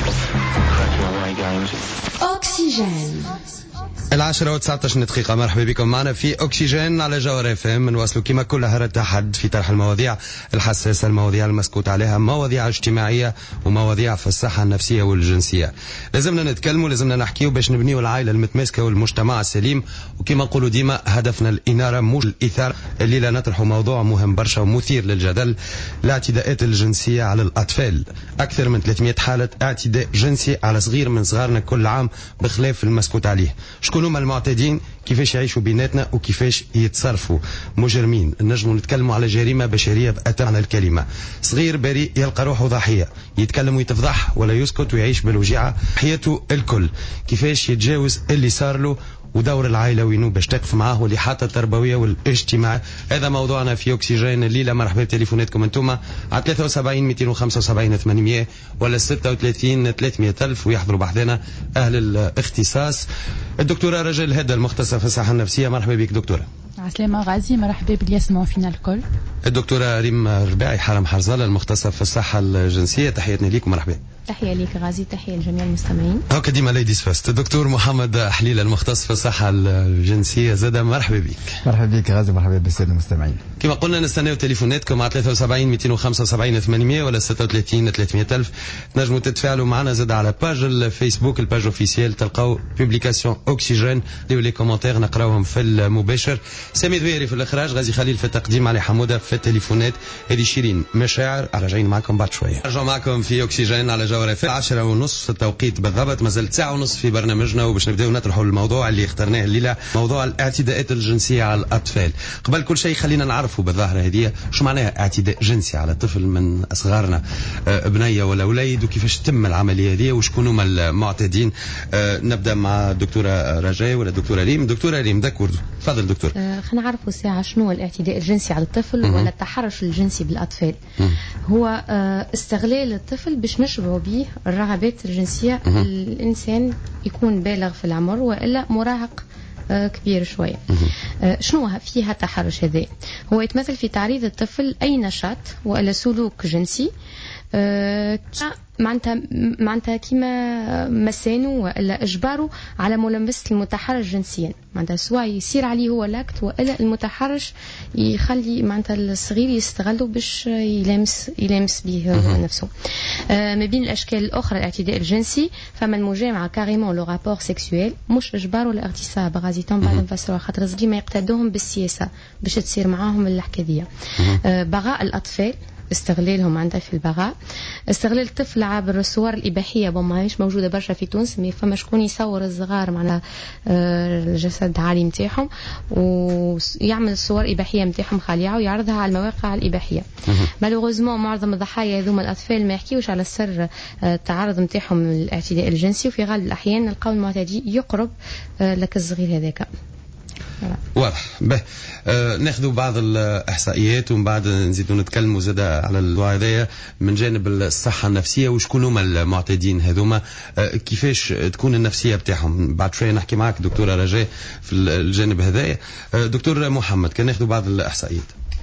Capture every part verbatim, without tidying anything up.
أوكسجين. العاشرة وتسعة عشر دقيقة. مرحبا بكم معنا في أوكسجين على جوهر اف ام. نواصلوا كما كل هرة أحد في طرح المواضيع الحساسة، المواضيع المسكوت عليها، مواضيع اجتماعية ومواضيع في الصحة النفسية والجنسية. لازمنا نتكلموا، لازمنا نحكيوا باش نبنيوا العائلة المتماسكة والمجتمع السليم. وكما نقولوا ديما هدفنا الإنارة مش الإثارة. الليلة نطرحوا موضوع مهم برشا ومثير للجدل: الاعتداءات الجنسية على الأطفال. أكثر من ثلاثمئة حالة اعتداء جنسي على صغير من صغارنا كل عام بخلاف المسكوت عليه. شكون هما المعتدين؟ كيفاش يعيشوا بيناتنا وكيفاش يتصرفوا؟ مجرمين. نجموا نتكلموا على جريمة بشرية بأتمنى الكلمة. صغير بريء يلقى روحه ضحية، يتكلم ويتفضح ولا يسكت ويعيش بالوجيعة حياته الكل. كيفاش يتجاوز اللي صار له؟ ودور العائلة وينو باش تقف معاه والإحاطة التربوية والاجتماعية. هذا موضوعنا في أوكسجين الليلة. مرحبا بتليفوناتكم انتوما على ثلاثة وسبعين مئتين وخمسة وسبعين ثمانمئة ولا ستة وثلاثين ثلاثمئة ألف، ويحضروا بحثنا أهل الاختصاص. الدكتورة رجل هدى المختصة في الصحة النفسية. مرحبا بك دكتورة. عسلامة غازي. مرحبا باللي يسمعوا فينا الكل. الدكتورة ريم رباعي حرم حرزالة المختصة في الصحة الجنسية. تحياتنا ليكم. مرحبا. تحية ليك غازي، تحية لجميع المستمعين. هاكا ديما ليديز فاست. الدكتور محمد حليل المختص في الصحة الجنسية زادا. مرحبا بك. مرحبا بك غازي، مرحبا بالسادة المستمعين. كما قلنا نستناو تليفوناتكم على ثلاثة وسبعين مئتين وخمسة وسبعين ثمانمئة ولا ستة وثلاثين ثلاثمئة ألف. تنجموا تتفاعلوا معنا زادا على باج الفيسبوك، الباج اوفيسيال، تلقاو بوبليكاسيون اوكسيجين اللي لي كومونتير نقراوهم في المباشر. سامي ذويري في الاخراج، غازي خليل في التقديم، علي حموده في التليفونات، هذه شيرين مشاعر. راجعين معكم بعد شويه. رجعوا معكم في اوكسيجين على جوهر اف ام. عشرة ونص التوقيت بالضبط. مازال ساعه ونص في برنامجنا وباش نبداو نطرحوا الموضوع اللي اخترناه الليله، موضوع الاعتداءات الجنسيه على الاطفال. قبل كل شيء خلينا نعرفوا بالظاهره هذه شو معناها اعتداء جنسي على طفل من اصغارنا، بنيه ولا وليد، وكيفاش تتم العمليه هذه وشكون هما المعتدين. نبدا مع الدكتوره رجاء ولا الدكتوره ريم. دكتوره ريم دكور، تفضل دكتور. آه خلينا نعرفوا ساعه شنو الاعتداء الجنسي على الطفل ولا التحرش الجنسي بالاطفال. هو آه استغلال الطفل باش نشبعوا به الرغبات الجنسيه. الانسان يكون بالغ في العمر والا مراهق آه كبير شويه. آه شنو فيها التحرش هذا؟ هو يتمثل في تعريض الطفل اي نشاط والا سلوك جنسي آه معناتها معناتها كيما مسانه ولا اجباره على ملامسه المتحرش جنسيا. معناتها سواء يصير عليه هو لاكت والا المتحرش يخلي معناتها الصغير يستغله باش يلامس يلامس به نفسه. آه ما بين الاشكال الاخرى الاعتداء الجنسي فما المجامعه كاريمون لو رابور سيكسويل، مش اجبار ولا اغتصاب. غازي تم بعد نفسروها خاطر ديما يقتدوهم بالسياسه باش تصير معاهم الحكايه. آه بغاء الاطفال، استغلالهم عندها في البغاء، استغلال الطفل عبر الصور الإباحية. بون ماهيش موجودة برشا في تونس، مي فما شكون يصور الصغار معناها الجسد عالي متاعهم ويعمل الصور إباحية متاعهم خالعة ويعرضها على المواقع الإباحية. مالوغوزمون معظم الضحايا هذوما الأطفال ما يحكيوش على السر التعرض متاعهم للاعتداء الجنسي، وفي غالب الأحيان نلقاو المعتدي يقرب لك الصغير هذاك. واضح. به آه ناخذوا بعض الاحصائيات ومن بعد نزيدوا نتكلموا زاده على الموضوع هذايا من جانب الصحه النفسيه وشكون هما المعتدين هذوما. آه كيفاش تكون النفسيه بتاعهم. بعد شويه نحكي معك دكتوره رجاء في الجانب هذايا. آه دكتور محمد، كان ناخذوا بعض الاحصائيات.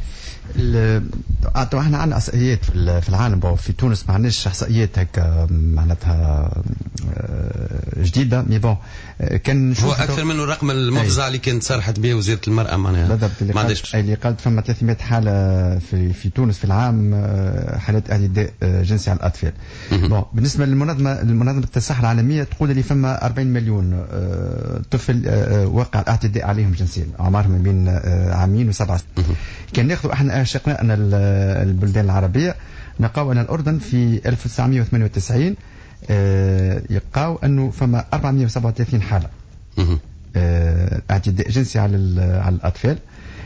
طبعا احنا عندنا احصائيات في العالم وفي تونس ما عندناش احصائيات هكا معناتها جديده. مي بون كان هو اكثر منه الرقم المفزع اللي كانت صرحت به وزيره المراه معناها. بالضبط. اللي قالت اللي قالت فما ثلاثمئة حاله في في تونس في العام، حالات اعتداء جنسي على الاطفال. بون بالنسبه للمنظمه المنظمه الصحه العالميه تقول اللي فما أربعين مليون طفل وقع الاعتداء عليهم جنسيا، اعمارهم ما بين عامين وسبعه. كان ناخذ احنا شقنا البلدان العربيه، نلقاو ان الاردن في ألف وتسعمئة وثمانية وتسعين يلقاو انه فما أربعمئة وسبعة وثلاثين حاله اعتداء جنسي على على الاطفال.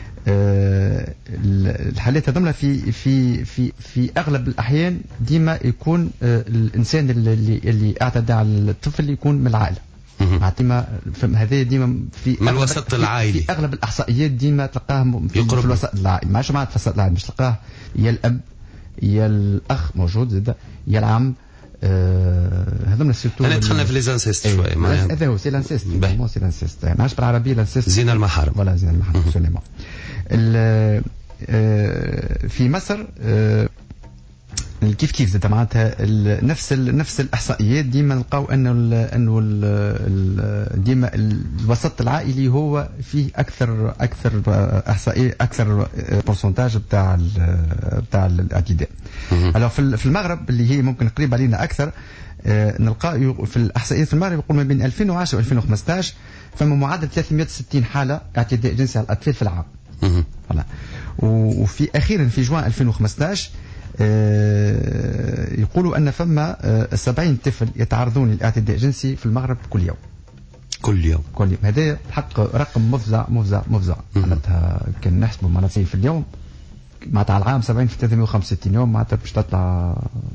الحالات هذوما في في في في اغلب الاحيان ديما يكون الانسان اللي اللي اعتدى على الطفل يكون من العائله. ديما هذا ديما في من الوسط العائلي. في اغلب الاحصائيات ديما تلقاه في, في الوسط العائلي. ماش معناتها في الوسط العائلي مش تلقاه يا الاب يا الاخ موجود زاد يا العم. هذوما سيرتو انا دخلنا في ليزانسيست شويه معناها هذا هو سي لانسيست. مو سي لانسيست ماش بالعربيه لانسيست زين المحارم. ولا زين المحارم سليمان. في مصر كيف كيف زاد معناتها نفس نفس الاحصائيات ديما نلقاو انه ال انه ال ديما الوسط العائلي هو فيه اكثر اكثر احصائيه اكثر بورسنتاج بتاع بتاع الاعتداء. alors في المغرب اللي هي ممكن قريب علينا اكثر نلقى في الاحصائيات في المغرب يقول ما بين ألفين وعشرة و ألفين وخمسطاش فما معدل ثلاثمائة وستين حاله اعتداء جنسي على الاطفال في العام. فوالا وفي اخيرا في جوان ألفين وخمسطاش يقولوا أن فما سبعين طفل يتعرضون للاعتداء الجنسي في المغرب كل يوم. كل يوم كل يوم هذا حق رقم مفزع مفزع مفزع معناتها كان نحسبه معناتها في اليوم معناتها على العام سبعين في ثلاثمائة وخمسة وستين يوم معناتها باش تطلع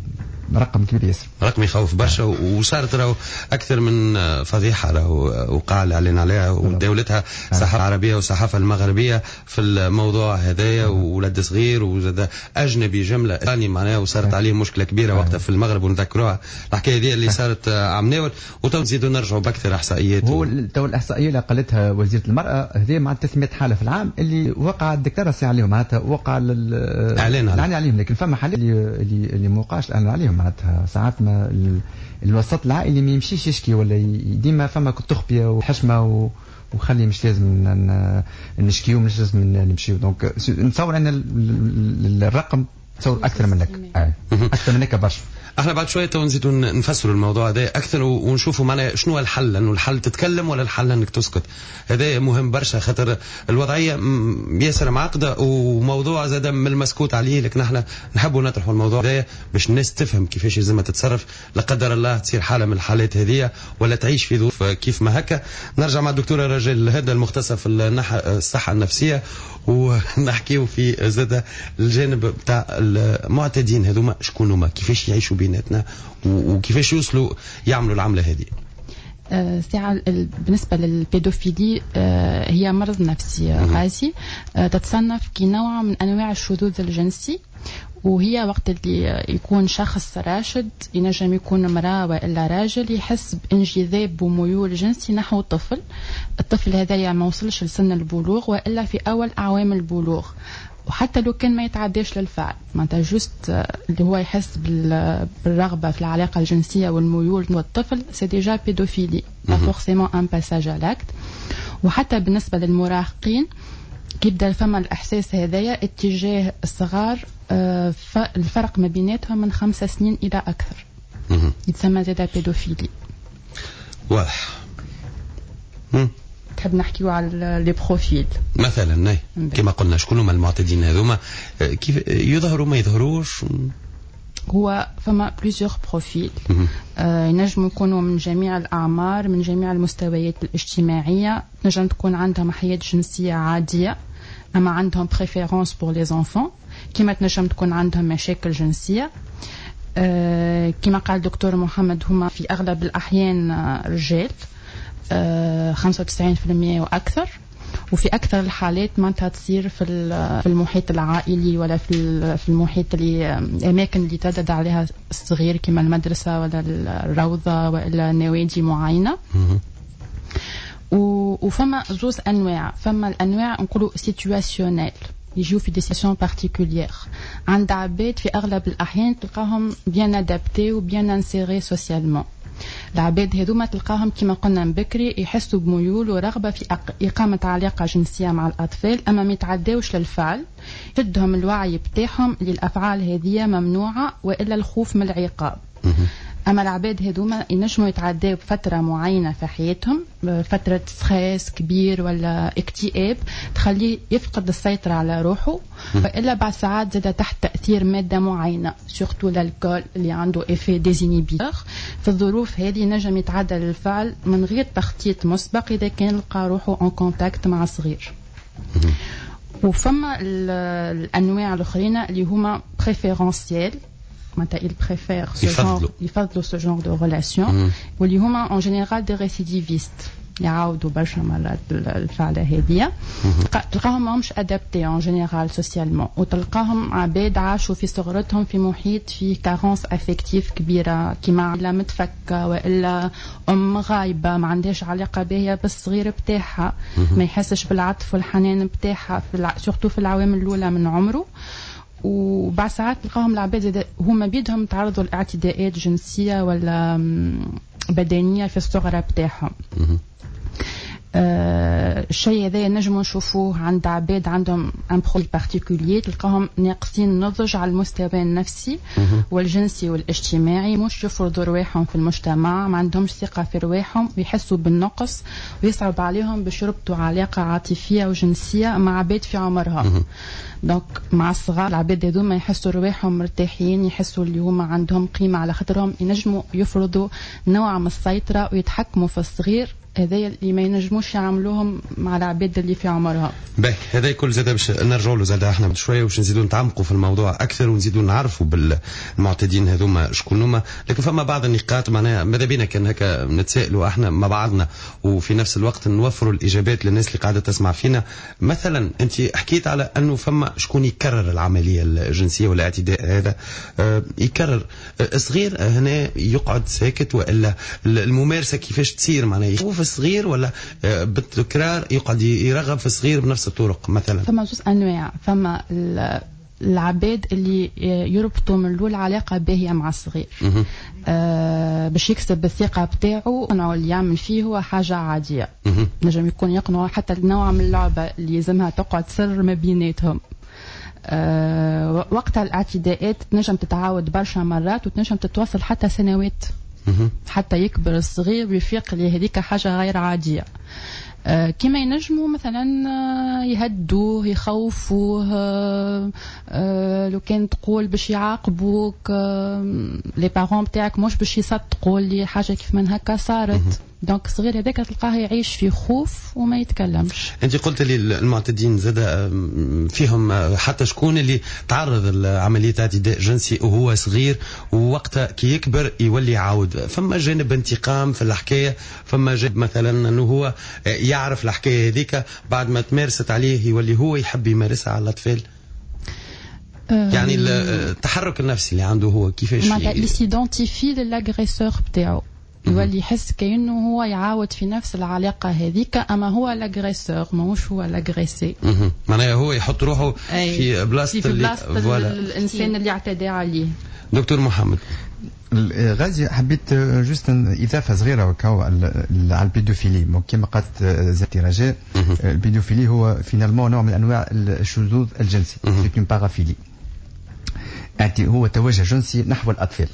رقم كبير ياسر. رقم يخوف برشا. وصارت راهو اكثر من فضيحه راهو وقع الاعلان عليها ودولتها الصحافه العربيه والصحافه المغربيه في الموضوع هذايا ولد صغير وزاد اجنبي جمله ثاني معناها وصارت عليه مشكله كبيره وقتها في المغرب ونذكروها الحكايه هذه اللي صارت عام ناول وتو نزيدوا نرجعوا باكثر احصائيات. هو تو الاحصائيه اللي قالتها وزيره المراه هذه مع ثلاثمائة حاله في العام اللي وقع الدكتوراه عليهم معناتها وقع الاعلان عليهم لكن فما حالات اللي اللي ما وقعش الاعلان عليهم معناتها ساعات ما الوسط العائلي ما يمشيش يشكي ولا ديما فما تخبيه وحشمه وخلي مش لازم نشكيو مش لازم نمشيو. دونك نتصور ان الرقم تصور اكثر منك اكثر منك برشا. احنا بعد شويه تو نزيدوا نفسروا الموضوع هذا اكثر ونشوفوا معنا شنو الحل لانه الحل تتكلم ولا الحل انك تسكت. هذا مهم برشا خاطر الوضعيه ياسر معقده وموضوع زاد من المسكوت عليه لكن احنا نحبوا نطرحوا الموضوع هذا باش الناس تفهم كيفاش لازم تتصرف لا قدر الله تصير حاله من الحالات هذه ولا تعيش في ظروف كيف ما هكا. نرجع مع الدكتوره رجال هذا المختصه في الصحه النفسيه ونحكيو في زاد الجانب بتاع المعتدين هذوما شكون هما كيفاش يعيشوا بيناتنا وكيفاش يوصلوا يعملوا العمله هذه. ساعة بالنسبة للبيدوفيلي هي مرض نفسي غازي تتصنف كنوع من أنواع الشذوذ الجنسي وهي وقت اللي يكون شخص راشد ينجم يكون امرأة وإلا راجل يحس بانجذاب وميول جنسي نحو طفل. الطفل هذا ما وصلش لسن البلوغ وإلا في أول أعوام البلوغ وحتى لو كان ما يتعداش للفعل معناتها جوست اللي هو يحس بالرغبة في العلاقة الجنسية والميول والطفل سي ديجا بيدوفيلي با فورسيمون ان باساج على لاكت. وحتى بالنسبة للمراهقين كيبدا فما الإحساس هذايا اتجاه الصغار الفرق ما بيناتهم من خمس سنين إلى أكثر يتسمى زادا بيدوفيلي. واضح. تحب نحكيو على لي بروفيل مثلا ناي كما قلنا شكون هما المعتدين هذوما كيف يظهروا ما يظهروش. هو فما بليزيور بروفيل آه ينجموا يكونوا من جميع الأعمار من جميع المستويات الاجتماعية. نجم تكون عندهم حياة جنسية عادية أما عندهم بريفيرونس بور لي زونفون كما تنجم تكون عندهم مشاكل جنسية. آه كما قال الدكتور محمد هما في أغلب الأحيان رجال آه خمسة وتسعين بالمئة وأكثر وفي أكثر الحالات ما تصير في في المحيط العائلي ولا في في المحيط اللي الأماكن اللي تعتاد عليها الصغير كما المدرسة ولا الروضة ولا نوادي معينة. وفما زوز أنواع فما الأنواع نقولوا سيتواسيونيل يجوا في دي سيسيون بارتيكولير عند عباد في أغلب الأحيان تلقاهم بيان أدابتي وبيان انسيري سوسيالمون. العباد هذوما تلقاهم كما قلنا من بكري يحسوا بميول ورغبة في إقامة علاقة جنسية مع الأطفال أما ما يتعداوش للفعل يشدهم الوعي بتاعهم للأفعال هذه ممنوعة وإلا الخوف من العقاب. أما العباد هذوما ينجموا يتعداو بفترة معينة في حياتهم فترة ستريس كبير ولا اكتئاب تخليه يفقد السيطرة على روحه وإلا بعد ساعات زاد تحت تأثير مادة معينة سورتو الكول اللي عنده إفي ديزينيبيتور. في الظروف هذه نجم يتعدى للفعل من غير تخطيط مسبق إذا كان لقى روحه ان كونتاكت مع صغير. وفما الأنواع الأخرين اللي هما بريفيرونسيال معناتها ils préfèrent ce genre يفضلوا ce genre de relation واللي هما en général des récidivistes يعاودوا برشا مرات الفعلة هذه. تلقاهم ماهمش ادابتي en général socialement وتلقاهم عباد عاشوا في صغرتهم في محيط فيه كارونس افكتيف كبيرة كيما لا متفكة والا ام غايبة ما عندهاش علاقة باهية بالصغير بتاعها ما يحسش بالعطف والحنان بتاعها في سورتو في العوامل الاولى من عمره وبعد ساعات نلقاهم العباد هما بيدهم تعرضوا لاعتداءات جنسية ولا بدنية في الصغرى بتاعهم. آه الشيء هذا نجموا نشوفوه عند عباد عندهم ان بروبليم بارتيكولير، تلقاهم ناقصين نضج على المستوى النفسي والجنسي والاجتماعي، مش يفرضوا رواحهم في المجتمع، ما عندهمش ثقة في رواحهم ويحسوا بالنقص ويصعب عليهم باش يربطوا علاقة عاطفية وجنسية مع عباد في عمرهم. دونك مع الصغار العباد هذوما يحسوا رواحهم مرتاحين، يحسوا اللي هما عندهم قيمة على خاطرهم ينجموا يفرضوا نوع من السيطرة ويتحكموا في الصغير هذا اللي ما ينجموش يعملوهم مع العباد اللي في عمرها. باهي هذا كل زاد باش نرجعوا له زاد احنا شويه باش نزيدوا نتعمقوا في الموضوع اكثر ونزيدوا نعرفوا بالمعتدين هذوما شكون هما، لكن فما بعض النقاط معناها ماذا بينا كان هكا نتسائلوا احنا مع بعضنا وفي نفس الوقت نوفروا الاجابات للناس اللي قاعده تسمع فينا. مثلا انت حكيت على انه فما شكون يكرر العمليه الجنسيه والاعتداء هذا، اه يكرر صغير هنا يقعد ساكت والا الممارسه كيفاش تصير معناها يشوف صغير ولا بالتكرار يقعد يرغب في الصغير بنفس الطرق؟ مثلا فما زوج انواع، فما العباد اللي يربطوا من الاول علاقه باهيه مع الصغير آه باش يكسب الثقه بتاعه، انه اللي يعمل فيه هو حاجه عاديه، نجم يكون يقنعوا حتى النوع من اللعبه اللي يلزمها تقعد سر ما بيناتهم. آه وقتها الاعتداءات تنجم تتعاود برشا مرات وتنجم تتواصل حتى سنوات حتى يكبر الصغير ويفيق لي هذيك حاجة غير عادية. آه كما ينجموا مثلا آه يهدوه يخوفوه، آه آه لو كان تقول باش يعاقبوك آه لي بارون بتاعك مش باش يصدقوا لي حاجة كيف من هكا صارت. دونك الصغير هذاك تلقاه يعيش في خوف وما يتكلمش. انت قلت لي المعتدين زاد فيهم حتى شكون اللي تعرض لعمليه اعتداء جنسي وهو صغير ووقتها كي يكبر يولي يعاود، فما جانب انتقام في الحكايه، فما جانب مثلا انه هو يعرف الحكايه هذيك بعد ما تمارست عليه يولي هو يحب يمارسها على الاطفال. يعني التحرك النفسي اللي عنده هو كيفاش يسيدونتيفي للاغريسور بتاعه، يولي يحس كأنه هو يعاود في نفس العلاقة هذيك، أما هو لاغريسور ماهوش هو لاغريسي. معناها هو يحط روحه في بلاصة, في بلاصة الإنسان اللي اعتدى عليه. دكتور محمد غازي، حبيت جوست إضافة صغيرة وكاو على البيدوفيلي. كما قالت زكي رجاء، البيدوفيلي هو فينالمون نوع من أنواع الشذوذ الجنسي، سي اون بارافيلي، هو توجه جنسي نحو الأطفال.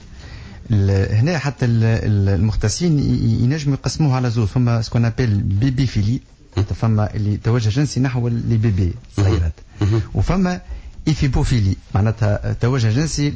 هنا حتى المختصين ينجموا يقسموها على زوج، فما سكون ابل بيبي فيلي، فما اللي توجه جنسي نحو لي بيبي صغيرات، وفما ايفيبوفيلي معناتها توجه جنسي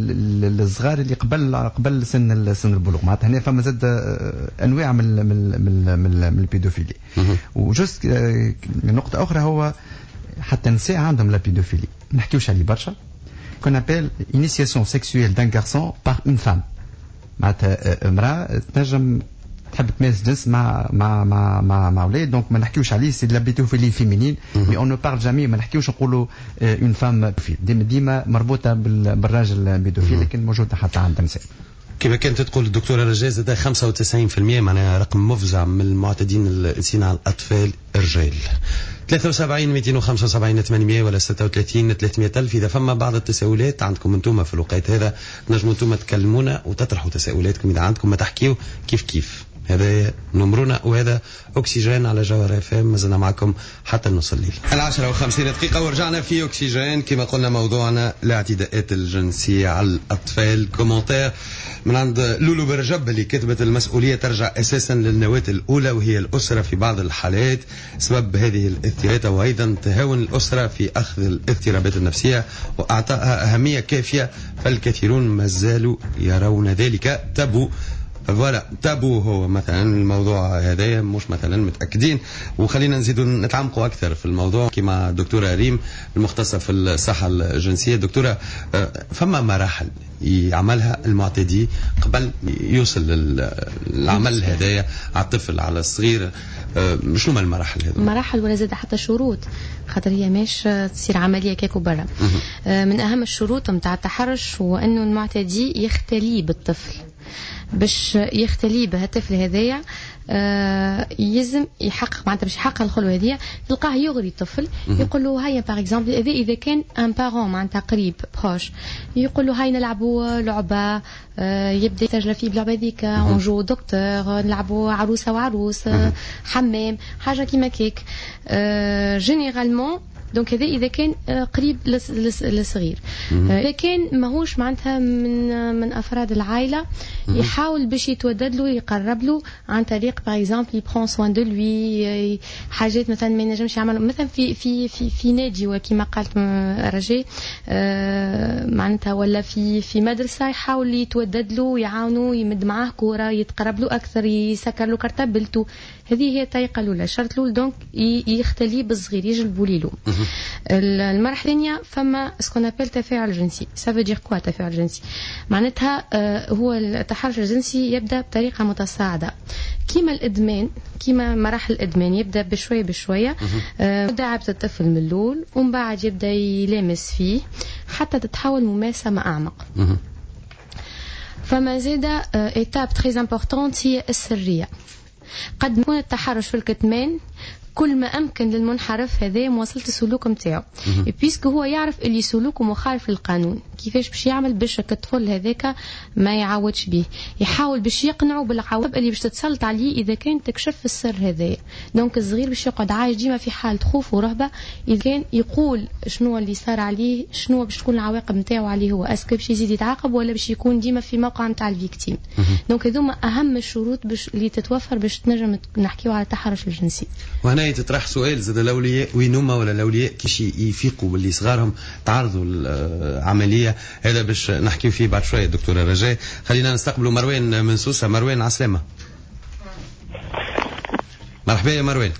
للصغار اللي قبل قبل سن سن البلوغ. معناتها هنا فما زاد انواع من من من, من البيدوفيلي. وجوست نقطه اخرى، هو حتى النساء عندهم لا بيدوفيلي، ما نحكيوش عليه برشا، qu'on appelle initiation sexuelle d'un garçon par une femme. معناتها امرأة تنجم تحب تمارس جنس مع مع مع مع مع اولاد، دونك ما نحكيوش عليه سي لا بيدوفيلي فيمينين، مي اون نو بارل جامي، ما نحكيوش نقولوا اون فام ديما ديما مربوطه بالراجل بيدوفيل، لكن موجوده حتى عند النساء. كما كانت تقول الدكتورة رجاء، زاد خمسة وتسعين بالمئة معناها رقم مفزع من المعتدين الجنسيين على الأطفال الرجال. ثلاثة وسبعين مئتين وخمسة وسبعين ثمانمئة ولا ستة وثلاثين ثلاثمئة ألف. إذا فما بعض التساؤلات عندكم أنتم في الوقت هذا نجموا أنتم تكلمونا وتطرحوا تساؤلاتكم إذا عندكم، ما تحكيوا كيف كيف. هذا نمرنا وهذا أكسجين على جوهر اف ام، مازلنا معكم حتى نص الليل. العشرة وخمسين دقيقة ورجعنا في أكسجين. كما قلنا موضوعنا الاعتداءات الجنسية على الأطفال. كومنتير من عند لولو برجب اللي كتبت المسؤولية ترجع أساسا للنواة الأولى وهي الأسرة في بعض الحالات سبب هذه الاضطرابات، وأيضا تهاون الأسرة في أخذ الاضطرابات النفسية وأعطائها أهمية كافية، فالكثيرون ما زالوا يرون ذلك تابو. فوالا تابو هو مثلا الموضوع هذايا مش مثلا متأكدين. وخلينا نزيدوا نتعمقوا أكثر في الموضوع كما دكتورة ريم المختصة في الصحة الجنسية. دكتورة، فما مراحل يعملها المعتدي قبل يوصل للعمل هذايا على الطفل على الصغير؟ شنو ما المراحل هذه؟ مراحل ولا زاد حتى شروط، خاطر هي ماش تصير عملية كيكو برا. من أهم الشروط متاع التحرش هو أنه المعتدي يختلي بالطفل. باش يختلي بها الطفل هذايا آه يلزم يحقق معناتها باش يحقق الخلوه هذه تلقاه يغري الطفل يقول له هيا باغ اكزومبل اذا اذا كان ان بارون معناتها قريب بروش يقول له هاي نلعبوا لعبه آه يبدا يسجل فيه بلعبه ذيك نجو دكتور نلعبوا عروسه وعروس آه حمام حاجه كيما كيك آه جينيرالمون دونك هذا اذا كان قريب للصغير. اذا كان ماهوش معناتها من من افراد العائله يحاول باش يتودد له يقرب له عن طريق باغ اكزومبل يبرون سوان دو لوي حاجات مثلا ما ينجمش يعمل مثلا في في في في نادي وكما قالت رجاء معناتها ولا في في مدرسه يحاول يتودد له يعاونوا يمد معاه كوره يتقرب له اكثر يسكر له كرتبلته. هذه هي الطريقه الاولى. الشرط الاول دونك يختلي بالصغير يجلبوا له. المرحله الثانيه فما سكون ابل تفاعل جنسي. سافو دير كوا تفاعل جنسي؟ معناتها هو التحرش الجنسي يبدا بطريقه متصاعده كيما الادمان كيما مراحل الادمان يبدا بشويه بشويه مداعبه الطفل من الاول ومن بعد يبدا يلامس فيه حتى تتحول ممارسه اعمق. فما زاده ايتاب تري امبورطونت هي السريه. قد يكون التحرش في الكتمان كل ما أمكن للمنحرف هذا مواصلة السلوك متاعه بيسك هو يعرف اللي سلوكه مخالف للقانون كيفاش باش يعمل باش الطفل هذاك ما يعاودش به يحاول باش يقنعه بالعواقب اللي باش تتسلط عليه إذا كان تكشف السر هذا. دونك الصغير باش يقعد عايش ديما في حالة خوف ورهبة إذا كان يقول شنو اللي صار عليه شنو باش تكون العواقب نتاعو عليه هو اسكو باش يزيد يتعاقب ولا باش يكون ديما في موقع نتاع الفيكتيم. دونك هذوما أهم الشروط باش اللي تتوفر باش تنجم نحكيو على التحرش الجنسي. وهنا يتطرح سؤال زاد الاولياء وين هما ولا الاولياء كيش يفيقوا باللي صغارهم تعرضوا العمليه هذا باش نحكيو فيه بعد شويه. دكتوره رجاء خلينا نستقبلوا مروان من سوسه. مروان عسلامه. مرحبا يا مروان.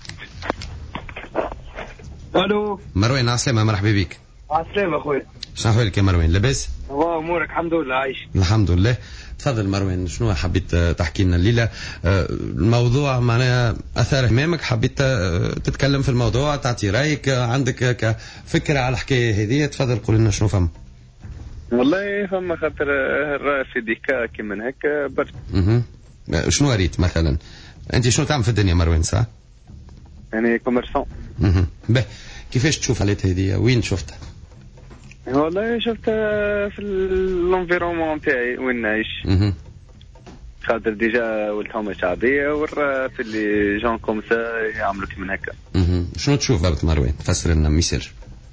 الو مروان عسلامه مرحبا بك. عسلامه اخويا. شنو احوالك يا مروان لاباس؟ والله امورك الحمد لله عايش. الحمد لله. تفضل مروان شنو حبيت تحكي لنا الليله؟ الموضوع معناها اثار اهتمامك حبيت تتكلم في الموضوع تعطي رايك عندك كفكره على الحكايه هذه. تفضل قول لنا شنو فما. والله فما خاطر في ديكا كيما هكا برك. اها شنو ريت مثلا؟ انت شنو تعمل في الدنيا مروان صح؟ يعني كوميرسون. اها به كيفاش تشوف الحالات هذه وين شفتها؟ والله شفتها في الانفيرومون تاعي وين نعيش. اها خاطر ديجا ولتهم شعبيه ورا في اللي جون كوم سا يعملوا كيما هكا. اها شنو تشوف بالك مروان؟ تفسر لنا ميساج.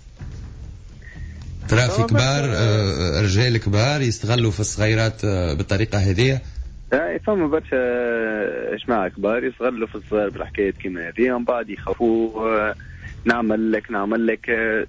ترى في كبار آه رجال كبار يستغلوا في الصغيرات آه بالطريقه هذه. اي فما برشا جماعه كبار يستغلوا في الصغار بالحكايات كيما هذه ومن بعد يخافوا آه نعمل لك نعمل لك آه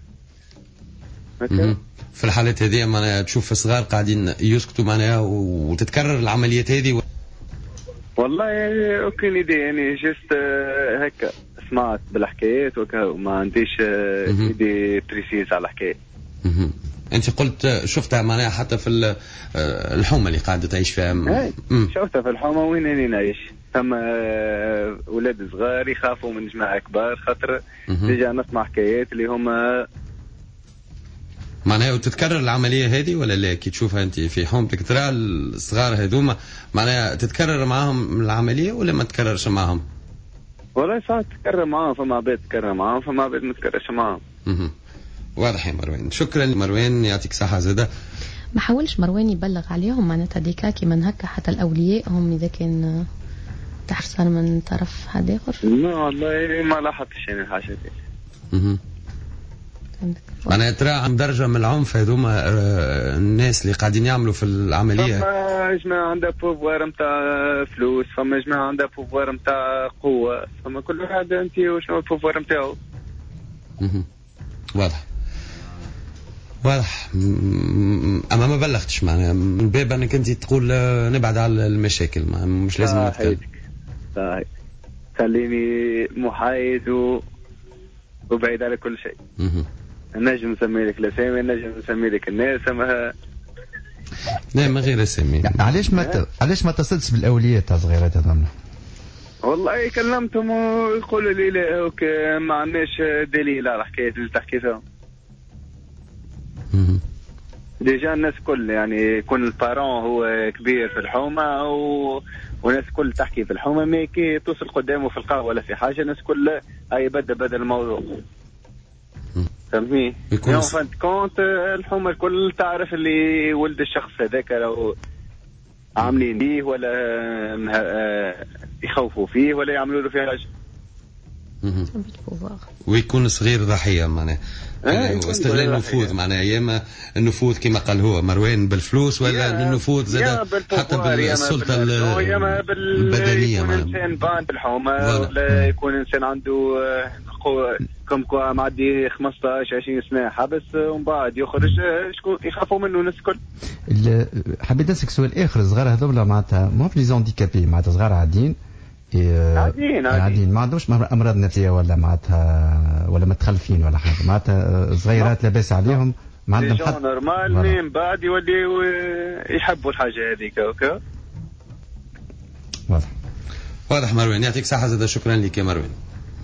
في الحالات هذه معناها تشوف صغار قاعدين يسكتوا معناها وتتكرر العمليات هذه و... والله اوكي ايدي يعني جست هكا سمعت بالحكايات وما عنديش ايدي بريسيز على الحكايه. انت قلت شفتها معناها حتى في الحومه اللي قاعده تعيش فيها. شفتها في الحومه وين اني نعيش ثم اولاد صغار يخافوا من جماعه كبار خاطر ديجا نسمع حكايات اللي هما معناها وتتكرر العمليه هذه ولا لا؟ كي تشوفها انت في حومتك ترى الصغار هذوما معناها تتكرر معاهم العمليه ولا ما تتكررش معاهم؟ والله ساعات تتكرر معاهم فما عباد تتكرر معاهم فما عباد ما تتكررش معاهم. اها واضح يا مروان. شكرا مروان يعطيك صحه زاده. ما حاولش مروان يبلغ عليهم معناتها ديكا كيما هكا حتى الاولياء هم اذا كان تحصل من طرف هذا اخر. لا والله ما لاحظتش يعني الحاجه دي. اها معناها ترى عم درجة من العنف هذوما الناس اللي قاعدين يعملوا في العملية. فما جماعة عندها بوفوار نتاع فلوس فما جماعة عندها بوفوار نتاع قوة فما كل واحد انت وشنو البوفوار نتاعو. اها واضح واضح. اما ما بلغتش معناها من باب انك انت تقول نبعد على المشاكل مش لازم نتكلم. صحيح خليني محايد و... وبعيد على كل شيء. اها نجم نسمي لك الاسامي نجم نسمي لك الناس اما لا ما غير اسامي. يعني علاش ما ت... علاش ما اتصلتش بالاولياء تاع صغيرات هذوما؟ والله كلمتهم ويقولوا لي لا ما عندناش دليل على حكايه اللي تحكي فيهم. ديجا الناس كل يعني يكون البارون هو كبير في الحومة و... وناس كل تحكي في الحومة، ما كي توصل قدامه في القهوة ولا في حاجة الناس كل أي بدأ بدأ الموضوع. فهمتني؟ يوم فهمت كونت الحومة الكل تعرف اللي ولد الشخص هذاك لو عاملين بيه ولا يخوفوا فيه ولا يعملوا له فيه حاجة. ويكون صغير ضحية معناه واستغلال النفوذ معناه ياما النفوذ كما قال هو مروان بالفلوس ولا النفوذ زاد حتى بالسلطة البدنية يكون إنسان بان بالحومة ولا يكون إنسان عنده كم كوا معدي خمسطاش عشرين سنة حبس ومن بعد يخرج شكون يخافوا منه الناس الكل. حبيت نسألك سؤال آخر. الصغار هذولا معناتها مو في ليزونديكابي معناتها صغار عاديين عاديين عاديين ما عندهمش امراض نفسيه ولا معناتها ولا متخلفين ولا حاجه معناتها صغيرات لاباس عليهم ما عندهم حتى نورمال من بعد يوليوا يحبوا الحاجه هذيك اوكي. واضح واضح مروان يعطيك صحه زاد. شكرا لك يا مروان.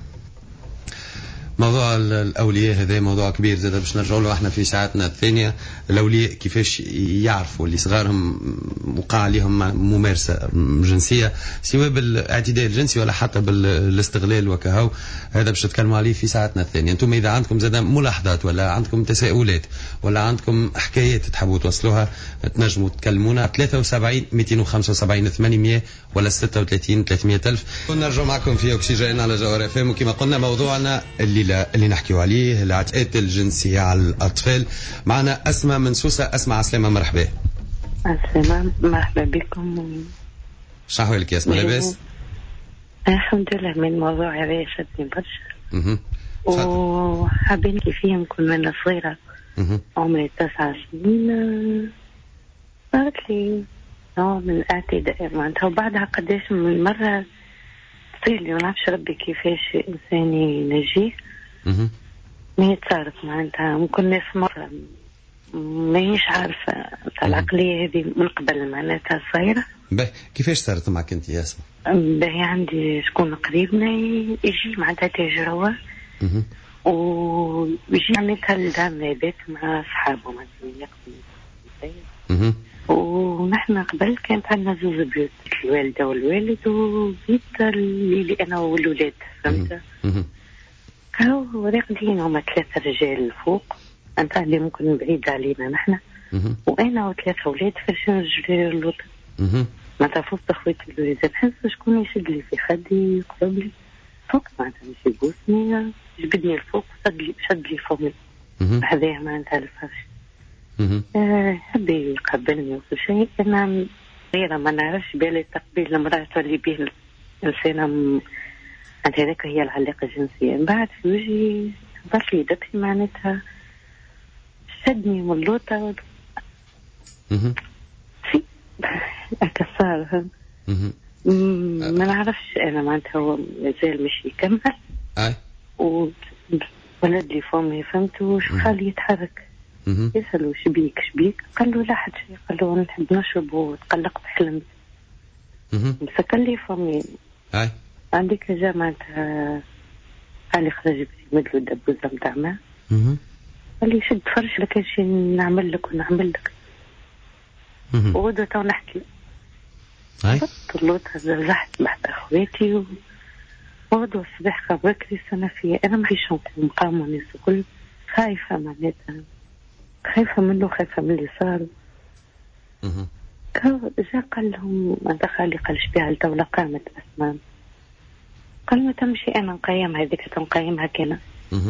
موضوع الأولياء هذا موضوع كبير زاد باش نرجعوا له احنا في ساعتنا الثانية. الأولياء كيفاش يعرفوا اللي صغارهم وقع عليهم ممارسة جنسية سواء بالاعتداء الجنسي ولا حتى بالاستغلال وكهو، هذا باش نتكلموا عليه في ساعتنا الثانية. انتم إذا عندكم زاد ملاحظات ولا عندكم تساؤلات ولا عندكم حكايات تحبوا توصلوها تنجموا تكلمونا ثلاثة وسبعين مئتين وخمسة وسبعين ثمانمائة ولا ستة وثلاثين ثلاثمائة ألف. ونرجع معكم في أكسجين على جوهر اف ام، وكما قلنا موضوعنا اللي اللي نحكيو عليه العتقات الجنسية على الأطفال. معنا أسماء من سوسة. أسماء عسلامة مرحبا. عسلامة مرحبا بكم. شو أحوالك يا أسماء لاباس؟ الحمد لله. من الموضوع هذا شدني برشا وحابين كيفية نكون من صغيرة عمري تسعة سنين صارت لي نوع من الاعتداء معناتها، وبعدها قداش من مرة تصير لي ما نعرفش ربي كيفاش إنسان ينجيه ما يتصرف معناتها. ممكن ناس مرة ما هيش عارفة العقلية هذه من قبل معناتها صغيرة. به كيفاش صارت معك أنت يا اسماء؟ به عندي شكون قريبنا يجي معناتها تجربة ويجي معناتها لدارنا يبات مع أصحابه مثلا يقضي، ونحن قبل كانت عندنا زوج بيوت، الوالدة والوالد وبيت اللي أنا والولاد فهمت. هاو راقدين هما ثلاثة رجال فوق، أنت اللي ممكن بعيد علينا نحن، وأنا وثلاثة أولاد فرشين رجلي اللوطة معناتها فوق أخواتي الولاد. نحس شكون يشد لي في خدي يقرب لي فوق معناتها مش يبوسني يجبدني الفوق شد لي شد لي فمي بحذاها معناتها الفرش. حبي يقبلني وكل شيء. أنا غير ما نعرفش بالي تقبيل المرأة اللي بين إنسانة م... أنت هذاك هي العلاقة الجنسية. من بعد في وجهي ضرت لي دبي معناتها شدني من اللوطة في أكسار ما نعرفش أنا معناتها هو مازال مش يكمل وولد لي فمي فهمت وش خالي يتحرك يسألوا شبيك شبيك قال له لا حد شيء، قال له نحب نشرب وتقلقت حلمت مسكن لي فمي عندك جامعة قال خرج بسي مدلو الدبوزة متاع ما قال لي شد فرش لك شي نعمل لك ونعمل لك وغدوة تو نحكي طلوت زحت بعد أخواتي وغدوة الصباح قبركري سنة فيها أنا ما فيش نقوم قاموا الناس كل خايفة معناتها خايفة منه خايفة من اللي صار. جاء قال لهم ما دخل قال شبيها الدولة قامت أسماء قال ما تمشي أنا نقيم هذيك تنقيمها كنا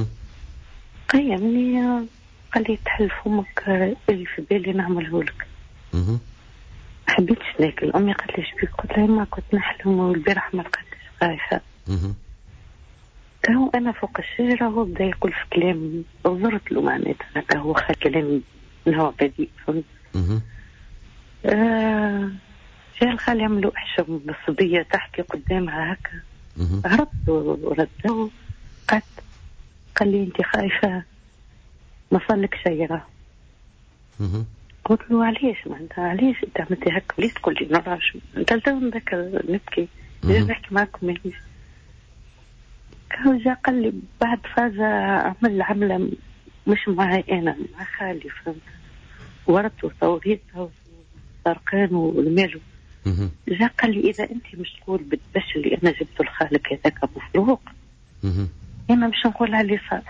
قيمني قال لي تحل فمك اللي في بالي نعمله لك. حبيتش لكن أمي قالت لي شبيك قلت لها ما كنت نحلم والبارح ما لقيتش خايفة. كهو أنا فوق الشجرة هو بدأ يقول في كلام وزرت له معناتها هو خا كلام نوع بديء فهمت. آه جاء الخال يعملوا أحشم بالصبية تحكي قدامها هكا هربت وردته قعدت قال لي أنت خايفة ما صار شيء راه. قلت له علاش معناتها علاش أنت عملتي هكا ليش تقول لي نراش أنت لازم ذكر نبكي لازم نحكي معكم مانيش. كان جا قال لي بعد فازة عمل عملة مش معي أنا مع خالي فهمت ورثته صوريته سرقان والمالو. جا قال لي اذا انت مش تقول بالدش اللي انا جبته لخالك هذاك ابو فروق انا مش نقول عليه صار.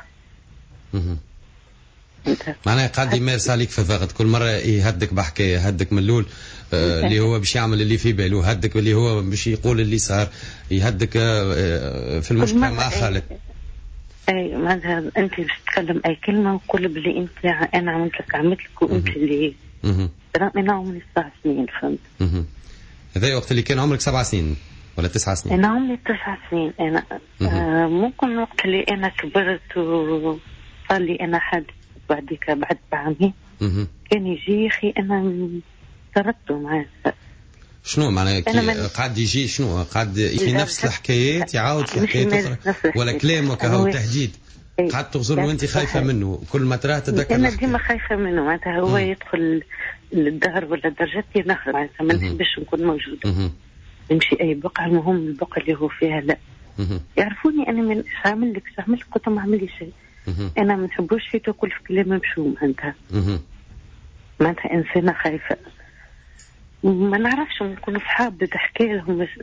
معناها قاعد يمارس عليك في الضغط كل مرة يهدك بحكاية، يهدك من الأول آه اللي هو باش يعمل اللي في باله، هدك اللي هو باش يقول اللي صار، يهدك آه في المشكلة مع خالك. اي معناتها انت باش تتكلم اي كلمة وقول بلي انت انا عملت لك عملت لك وانت اللي انا عمري سبع سنين فهمت. هذا وقت اللي كان عمرك سبع سنين ولا تسع سنين؟ انا عمري تسع سنين انا آه ممكن وقت اللي انا كبرت وصار لي انا حد بعديك بعد بعمي كان يجي اخي انا تركته معاه. شنو معناها قاعد يجي شنو قاعد في نفس الحكايات يعاود في حكايات اخرى ولا كلام وكهو تهديد قاعد تغزر وانت خايفه منه كل ما تراه تتذكر؟ انا ديما خايفه منه معناتها هو يدخل للدار ولا درجتي نخرج معناتها ما نحبش نكون موجوده نمشي اي بقعه المهم البقعه اللي هو فيها لا يعرفوني انا من ايش عامل لك ايش عملت قلت ما عمل لي شيء انا ما نحبوش في تاكل في كلام مشوم معناتها معناتها انسانه خايفه ما نعرفش نكون اصحاب تحكي لهم مش...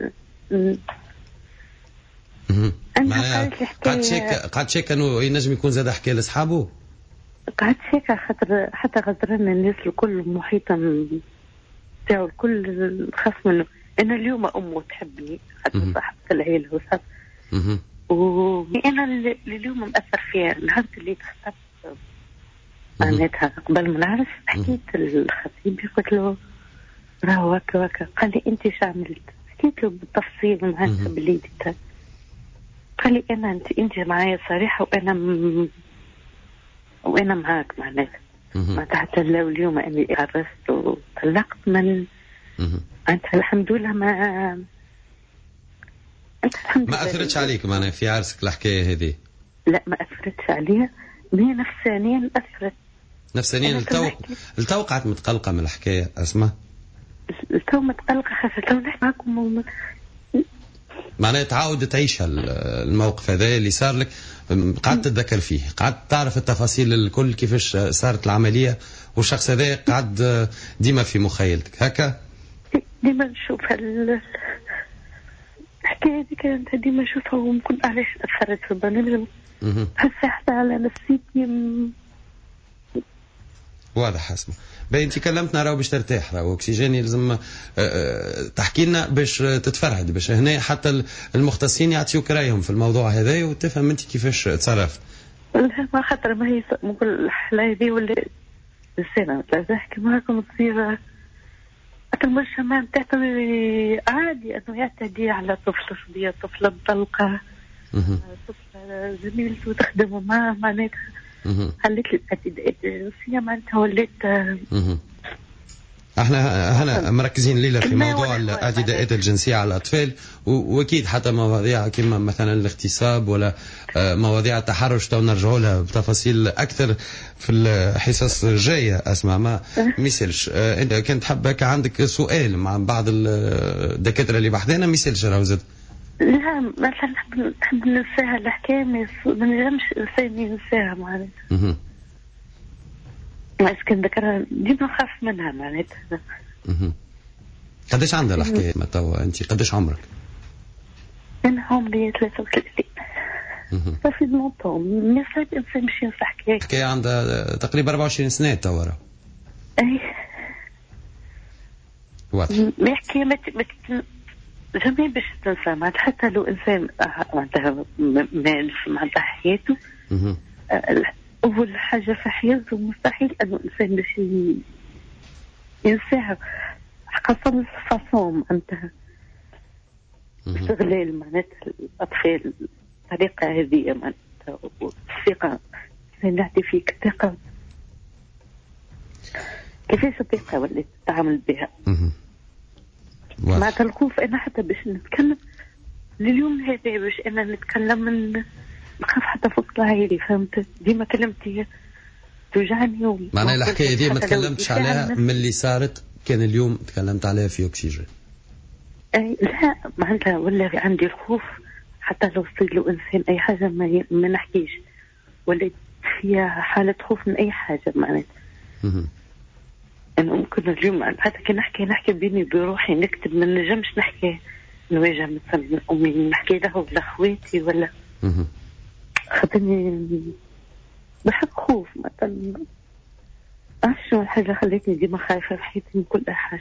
انا قاعد شيك قاعد شيك انه ينجم يكون زاد حكى لاصحابه قاعد شيك خاطر حتى غزرنا الناس الكل محيطا تاعو الكل خاف منه. انا اليوم امه تحبني حتى صاحبة العيله وصح وانا اللي اليوم مأثر فيها نهار اللي تخطبت معناتها قبل ما نعرف حكيت الخطيب قلت له راهو هكا هكا قال لي انت شو عملت؟ حكيت له بالتفصيل معاك باللي ديتها قال لي انا انت انت معايا صريحه وانا م... وانا معاك معناتها معناتها حتى لو اليوم اني عرست وطلقت من انت الحمد لله ما انت الحمد ما اثرتش عليك معناها في عرسك الحكايه هذه؟ لا ما اثرتش عليها هي نفسانيا اثرت نفسانيا التو التو قعدت متقلقه من الحكايه اسمع التو متقلقه خاصه تو نحكي معكم معناها تعاود تعيش الموقف هذا اللي صار لك قعدت تتذكر فيه قعدت تعرف التفاصيل الكل كيفاش صارت العمليه والشخص هذا قعد ديما في مخيلتك هكا ديما نشوف الحكايه دي كانت ديما نشوفها وممكن علاش اثرت في البرنامج هسه حتى على نفسيتي واضح اسمع باين انت كلمتنا راهو باش ترتاح راهو اكسجين يلزم تحكي لنا باش تتفرهد باش هنا حتى المختصين يعطيوك رايهم في الموضوع هذا وتفهم انت كيفاش تصرفت. لا ما خاطر ما هي ممكن الحلا هذه ولا السنه تحكي معكم تصير المجتمع تعتبر عادي انه يعتدي على طفل صبيه طفله مطلقه طفله زميلته تخدم معاه معناتها خليت الاعتداءات الجنسيه معناتها وليت احنا هنا مركزين ليلة في موضوع الاعتداءات الجنسية على الأطفال واكيد حتى مواضيع كما مثلا الاغتصاب ولا مواضيع التحرش تو نرجعوا لها بتفاصيل اكثر في الحصص الجاية. اسمع ما ميسالش انت كنت حابة عندك سؤال مع بعض الدكاترة اللي بحثنا ميسالش راهو زاد لا مثلا نحب نحب ننساها الحكاية ما نجمش انسان ينساها معناتها بس كان ذكرها ديما نخاف منها معناتها. قداش عندها الحكاية ما توا انت قداش عمرك؟ انا عمري ثلاثة وثلاثين ففي الموطن ما صعب انسان مش ينسى حكاية حكاية عندها تقريبا أربعة وعشرين سنة توا راه اي واضح ما يحكي ما جميع باش تنسى معناتها حتى لو انسان معناتها مال معناتها حياته أول حاجة في حياته مستحيل أنه إنسان باش ينساها خاصة الفاصون معناتها استغلال معناتها الأطفال الطريقة هذه معناتها والثقة نعطي فيك الثقة كيفاش الثقة ولا تتعامل بها معناتها الخوف أنا حتى باش نتكلم لليوم هذا باش أنا نتكلم من نخاف حتى فوق العائلي فهمت ديما كلمتي توجعني معناها الحكايه دي ما تكلمتش عليها من اللي صارت كان اليوم تكلمت عليها في اكسجين اي لا معناتها ولا عندي الخوف حتى لو صير له انسان اي حاجه ما, ما نحكيش ولا فيها حاله خوف من اي حاجه معناتها أنا ممكن اليوم حتى كي نحكي نحكي بيني بروحي نكتب ما نجمش نحكي نواجه مثلا أمي نحكي لها ولا أخواتي ولا خدني بحب خوف مثلا أشو الحاجة خلتني ديما خايفة في حياتي من كل حاجة.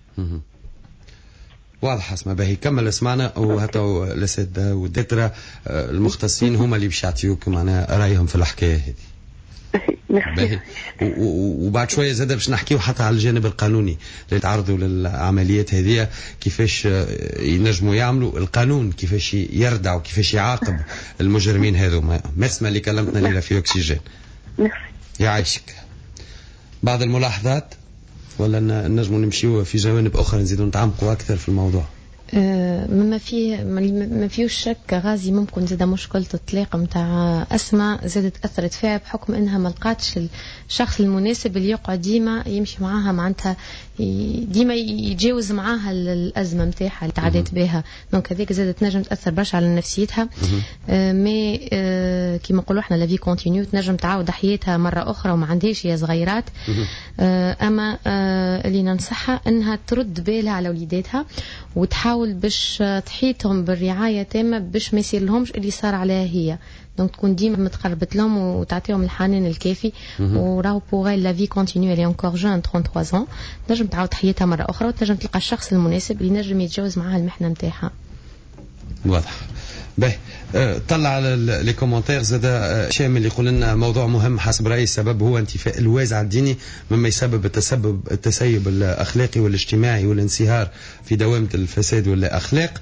واضح. اسمع باهي كمل اسمعنا وهتا الأساتذة والدكاترة المختصين هما اللي باش يعطيوك معناها رأيهم في الحكاية هذه. باهي وبعد شويه زاد باش نحكيو حتى على الجانب القانوني اللي تعرضوا للعمليات هذه كيفاش ينجموا يعملوا القانون كيفاش يردع وكيفاش يعاقب المجرمين هذوما. ميرسي اللي كلمتنا ليلة في أكسجين. يعيشك. بعض الملاحظات ولا نجموا نمشيو في جوانب أخرى نزيدوا نتعمقوا أكثر في الموضوع؟ ما في ما فيهوش شك غازي ممكن زاد مشكلة الطلاق متاع أسماء زادت أثرت فيها بحكم إنها ما لقاتش الشخص المناسب اللي يقعد ديما يمشي معاها معناتها ديما يتجاوز معاها الأزمة متاعها اللي تعديت بها. دونك هذيك زادت نجم تأثر برشا على نفسيتها. مي كيما نقولوا احنا لا في كونتينيو تنجم تعاود حياتها مرة أخرى وما عندهاش هي صغيرات. أما اللي ننصحها إنها ترد بالها على وليداتها وتحاول باش تحيطهم بالرعاية تامة باش ما يصير لهمش اللي صار عليها هي. دونك تكون ديما متقربت لهم وتعطيهم الحنان الكافي. وراهو بوغ لا في كونتينيو اللي انكور جون ثلاثة وثلاثين ans تنجم تعاود حياتها مرة أخرى وتنجم تلقى الشخص المناسب اللي نجم يتجاوز معها المحنة نتاعها. واضح. به طلع على لي كومونتير زاد هشام اللي يقول لنا موضوع مهم حسب رأيي السبب هو انتفاء الوازع الديني مما يسبب التسبب التسيب الاخلاقي والاجتماعي والانصهار في دوامة الفساد والاخلاق.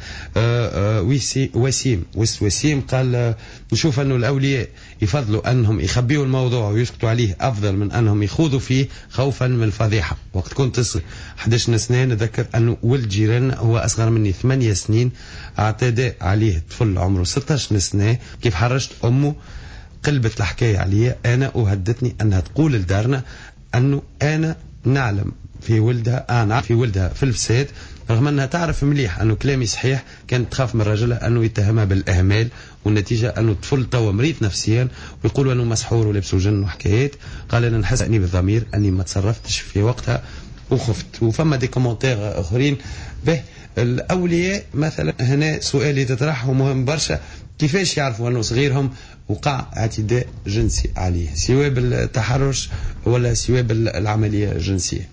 وسيم وسيم قال نشوف انه الاولياء يفضلوا انهم يخبيوا الموضوع ويسكتوا عليه افضل من انهم يخوضوا فيه خوفا من الفضيحه. وقت كنت أحد عشر سنه نذكر انه ولد جيران هو اصغر مني ثمانية سنين اعتدى عليه طفل عمره ستة عشر سنه كيف حرشت امه قلبت الحكايه عليا انا وهدتني انها تقول لدارنا انه انا نعلم في ولدها انا في ولدها في الفساد رغم انها تعرف مليح انه كلامي صحيح. كانت تخاف من رجلها انه يتهمها بالاهمال والنتيجه انه الطفل توا مريض نفسيا ويقولوا انه مسحور ولبسوا جن وحكايات. قال انا نحس اني بالضمير اني ما تصرفتش في وقتها وخفت. وفما دي كومنتير اخرين. به الاولياء مثلا هنا سؤال يتطرح ومهم برشا كيفاش يعرفوا انه صغيرهم وقع اعتداء جنسي عليه سواء بالتحرش ولا سواء بالعمليه الجنسيه؟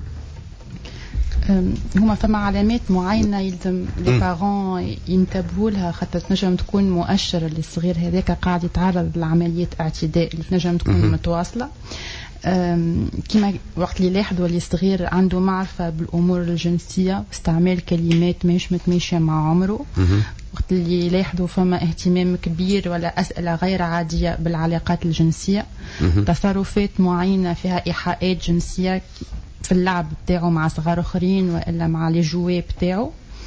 هما فما علامات معينة يلزم لي بارون ينتبهوا لها خاطر تنجم تكون مؤشر اللي الصغير هذاك قاعد يتعرض لعملية اعتداء اللي تنجم تكون متواصلة. كما وقت اللي لاحظوا اللي صغير عنده معرفة بالأمور الجنسية واستعمال كلمات ماهيش متماشية مع عمره. وقت اللي لاحظوا فما اهتمام كبير ولا أسئلة غير عادية بالعلاقات الجنسية. تصرفات معينة فيها إيحاءات جنسية في اللعب بتاعه مع صغار اخرين والا مع لي جوي بتاعه.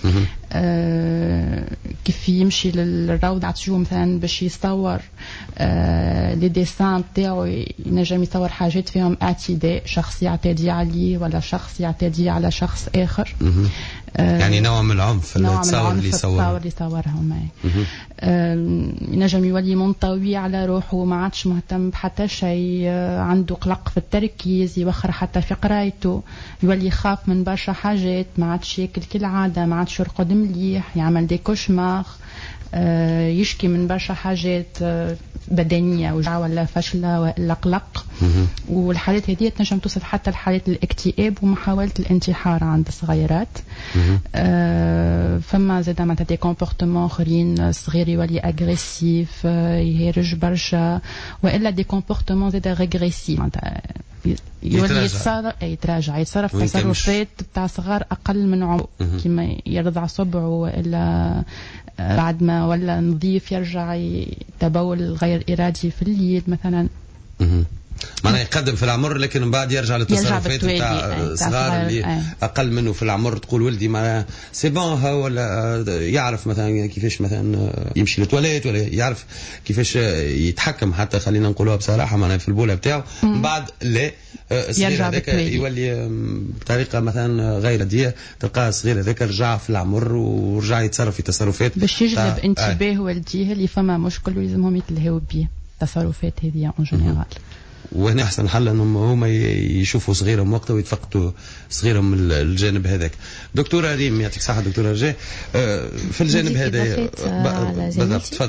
آه كيف يمشي للروضة عتشوف مثلا باش يصور آه لي ديسان بتاعه ينجم يصور حاجات فيهم اعتداء شخص يعتدي عليه ولا شخص يعتدي على شخص اخر. آه يعني نوع من العنف التصور اللي يصور اللي يصورهم. ينجم يولي منطوي على روحه ما عادش مهتم بحتى شيء. عنده قلق في التركيز يوخر حتى في قرايته. يولي يخاف من برشا حاجات ما عادش ياكل كالعادة ما عادش يرقد مليح يعمل دي كوشمار. يشكي من برشا حاجات بدنية وجع ولا فشلة ولا قلق. والحالات هذه تنجم توصل حتى لحالات الاكتئاب ومحاولة الانتحار عند الصغيرات. أه فما زاد معناتها دي كومبورتمون اخرين الصغير يولي اغريسيف يهرج برشا والا دي كومبورتمون زاد ريغريسيف معناتها يولي يتصرف يتراجع يتصرف تصرفات تاع صغار اقل من عمره كيما يرضع صبعه والا بعد ما ولا نظيف يرجع يتبول غير ارادي في الليل مثلا. معناه يقدم في العمر لكن من بعد يرجع للتصرفات تاع صغار اللي أي. اقل منه في العمر. تقول ولدي ما سي بون ولا يعرف مثلا كيفاش مثلا يمشي للتواليت ولا يعرف كيفاش يتحكم حتى خلينا نقولوها بصراحه معناه في البوله بتاعه. من بعد لا الصغير هذاك يولي بطريقه مثلا غير عاديه تلقاه الصغير هذاك رجع في العمر ورجع يتصرف في تصرفات باش يجلب انتباه والديه اللي فما مشكل ولازمهم يتلهوا به التصرفات هذه اون جينيرال. وهنا أحسن حل أنهم هما يشوفوا صغيرهم وقته ويتفقدوا صغيرهم من الجانب هذاك. دكتورة ريم يعطيك الصحة. دكتورة رجاء في الجانب هذا بالضبط تفضل.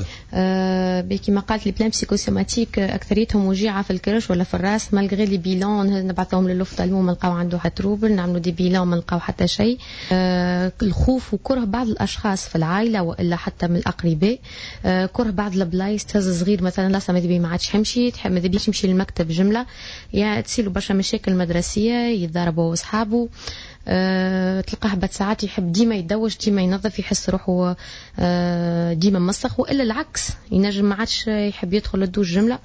بكي ما قالت لي بلان بسيكوسوماتيك أكثريتهم وجيعة في الكرش ولا في الراس مالغري لي بيلون نبعثهم للوفتالمو ما نلقاو عنده حتى تروبل نعملوا دي بيلون ما نلقاو حتى شيء. الخوف وكره بعض الأشخاص في العائلة وإلا حتى من الأقرباء. كره بعض البلايص تهز صغير مثلا لا ماذا بيه ما عادش يمشي تحب ماذا بيه يمشي للمكتب جملة يا تصيروا برشا مشاكل مدرسية يتضاربوا أصحابه. أه تلقاه بعد ساعات يحب ديما يدوش ديما ينظف يحس روحه أه ديما مسخ وإلا العكس ينجم ما عادش يحب يدخل الدوش جملة.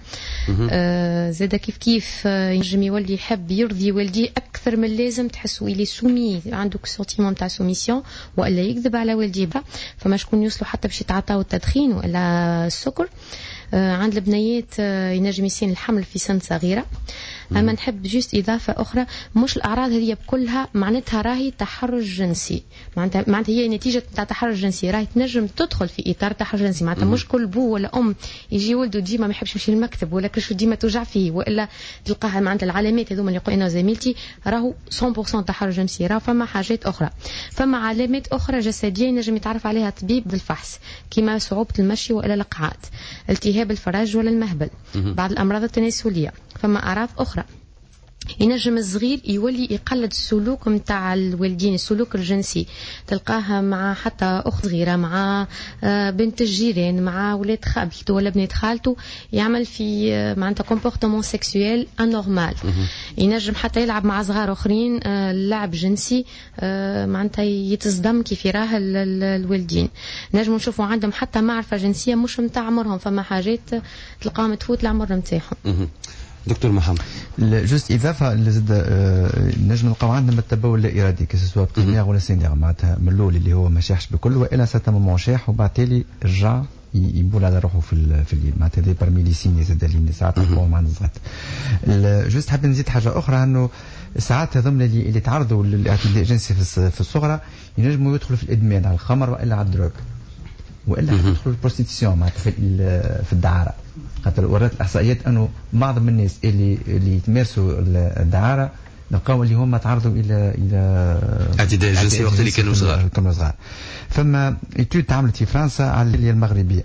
أه زادا كيف كيف ينجم يولي يحب يرضي والديه أكثر من اللازم تحسوا إلي سومي عندك سنتيمون تاع سوميسيون وإلا يكذب على والديه. فما شكون يوصلوا حتى باش يتعاطاو التدخين وإلا السكر. أه عند البنيات أه ينجم يسين الحمل في سن صغيرة. أما نحب جيست إضافة أخرى مش الأعراض هذه بكلها معناتها راهي تحرش جنسي معناتها معناتها هي نتيجة تاع تحرش جنسي راهي تنجم تدخل في إطار تحرش جنسي معناتها مش كل بو ولا أم يجي ولده ديما ما يحبش يمشي للمكتب ولا كرشو ديما توجع فيه وإلا تلقاها معناتها العلامات هذوما اللي قلنا زميلتي راهو مية بالمية تحرش جنسي. راه فما حاجات أخرى فما علامات أخرى جسدية نجم يتعرف عليها طبيب بالفحص كما صعوبة المشي وإلا القعاد التهاب الفرج ولا المهبل بعض الأمراض التناسلية. فما أعراض أخرى ينجم الصغير يولي يقلد السلوك متاع الوالدين السلوك الجنسي تلقاها مع حتى أخت صغيرة مع بنت الجيران مع ولاد خالته ولا بنات خالته يعمل في معناتها كومبورتمون سيكسويل انورمال. ينجم حتى يلعب مع صغار آخرين لعب جنسي معناتها يتصدم كيف يراه الوالدين. نجم نشوفوا عندهم حتى معرفة جنسية مش متاع عمرهم فما حاجات تلقاهم تفوت العمر متاعهم. دكتور محمد جوست إضافة اللي زاد نجم نلقاو عندنا التبول لا إرادي كسوا بريمير ولا سينير معناتها من الأول اللي هو ما شاحش بكل وإلا ساتا مومون شاح وبعد تالي رجع يبول على روحه في في الليل معناتها هذه برمي لي سيني زاد اللي ساعات نلقاوهم عند الصغار. جوست حاب نزيد حاجة أخرى أنه ساعات هذوما اللي اللي تعرضوا للاعتداء الجنسي في الصغرى ينجموا يدخلوا في الإدمان على الخمر وإلا على الدروغ وإلا يدخلوا في البروستيتيسيون معناتها في في الدعارة. خاطر ورات الإحصائيات أنه بعض من الناس اللي اللي يتمارسوا الدعارة نلقاو اللي هم تعرضوا إلى إلى اعتداء جنسي وقت اللي كانوا صغار. كانوا صغار. فما إتود تعملت في فرنسا على اللي المغربية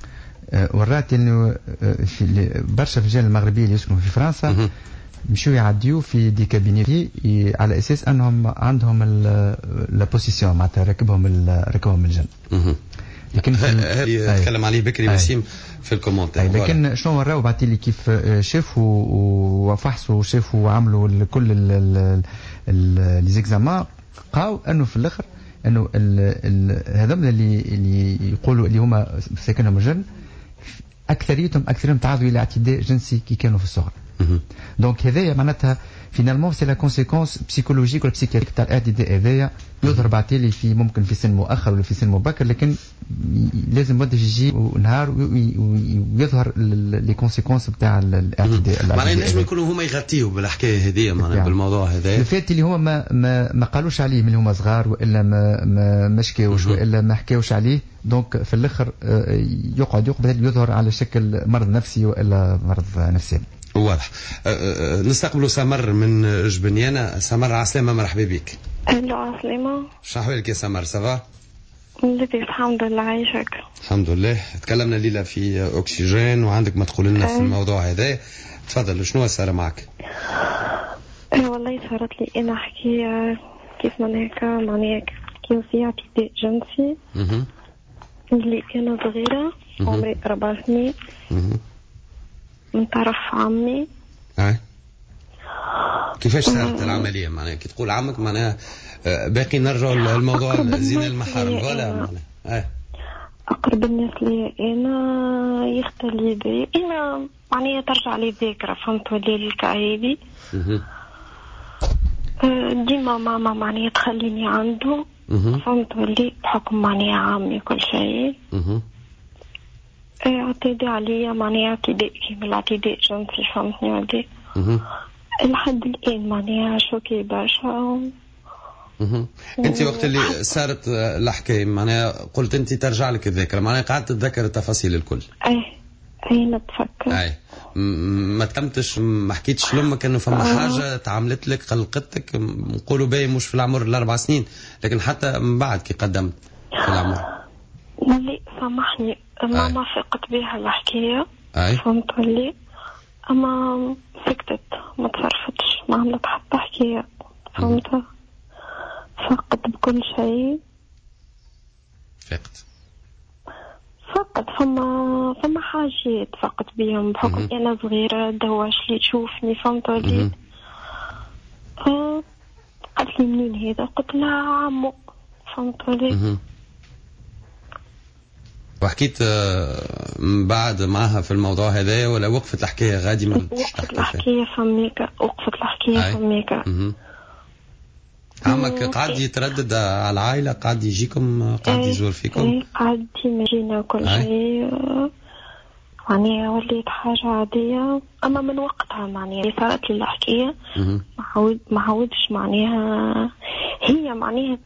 ورات إنه في برشا رجال المغربية اللي يسكنوا في فرنسا مشوا يعديوا في دي كابيني على أساس أنهم عندهم لا بوزيسيون معناتها ركبهم ركبهم الجن. لكن هذه يتكلم عليه بكري وسيم في الكومنتات. لكن شنو وراو بعد لي كيف شافوا وفحصوا وشافوا وعملوا كل لي زيكزامان لقاو انه في الاخر انه هذوما اللي اللي يقولوا اللي هما ساكنهم الجن اكثريتهم اكثرهم تعرضوا الى اعتداء جنسي كي كانوا في الصغر. دونك هذايا معناتها فينالمون سي لا كونسيكونس بسيكولوجيك ولا بسيكياتريك تاع الاعتداء هذايا يظهر بعتالي في ممكن في سن مؤخر ولا في سن مبكر لكن لازم وقت يجي نهار ويظهر لي كونسيكونس تاع الاعتداء. معناها نجم يكونوا هما يغطيوا بالحكايه هذه معناها بالموضوع هذا الفات اللي هما ما ما, ما قالوش عليه من هما صغار والا ما ما مشكاوش والا ما حكاوش عليه دونك في الاخر يقعد يقبل يظهر على شكل مرض نفسي والا مرض نفسي. واضح. نستقبلوا سمر من جبنيانة. سمر عسلامة مرحبا بك. الو عسلامة. شو أحوالك يا سمر سافا؟ لبيك الحمد لله عايشك. الحمد لله. تكلمنا ليلة في أكسجين وعندك ما تقول لنا في الموضوع هذا. تفضل شنو صار معك؟ أه والله صارت لي أنا أحكي كيف من هيك معناها كان في اعتداء جنسي اللي كان صغيرة عمري أربع سنين من طرف عمي. أي. كيفاش صارت العملية معناها كي تقول عمك معناها باقي نرجع للموضوع زين المحارم ولا معناها أي. أقرب الناس لي أنا يختلي بي أنا معناها ترجع لي ذاكرة فهمت ولي الكعيبي ديما ماما معناها تخليني عنده فهمت ولي بحكم معناها عمي كل شيء اعتداء عليا معناها اعتداء كيما الاعتداء جنسي فهمتني ولدي لحد الآن معناها شوكي برشا. انت وقت اللي صارت الحكاية معناها قلت انت ترجع لك الذاكرة معناها قعدت تتذكر التفاصيل الكل. ايه اي نتفكر. اي ما تمتش ما حكيتش لامك انه فما حاجه تعاملت لك قلقتك؟ نقولوا باهي مش في العمر الاربع سنين، لكن حتى من بعد كي قدمت في العمر. لا سامحني، ماما فقت بها الحكايه. اي فهمت لي، اما سكتت ما تصرفتش، ما عملت حتى حكايه. فهمت، فقت بكل شيء. فقت فقط فما فما حاجات فقط بيهم بحكم انا صغيره دواش لي تشوفني. فهمت لي. أه قالت لي منين هذا؟ قلت لها عمو. فهمت لي. وحكيت من بعد معها في الموضوع هذا ولا وقفت الحكايه غادي ما ردتش وقفت الحكايه فميك وقفت الحكايه فميك. عمك قاعد يتردد على العائله، قاعد يجيكم، قاعد يزور فيكم؟ ايه قاعد يجينا كل شيء، يعني وليت حاجة عادية. أما من وقتها معناها صارت لي الحكاية ما عود ما عودش معناها هي معناها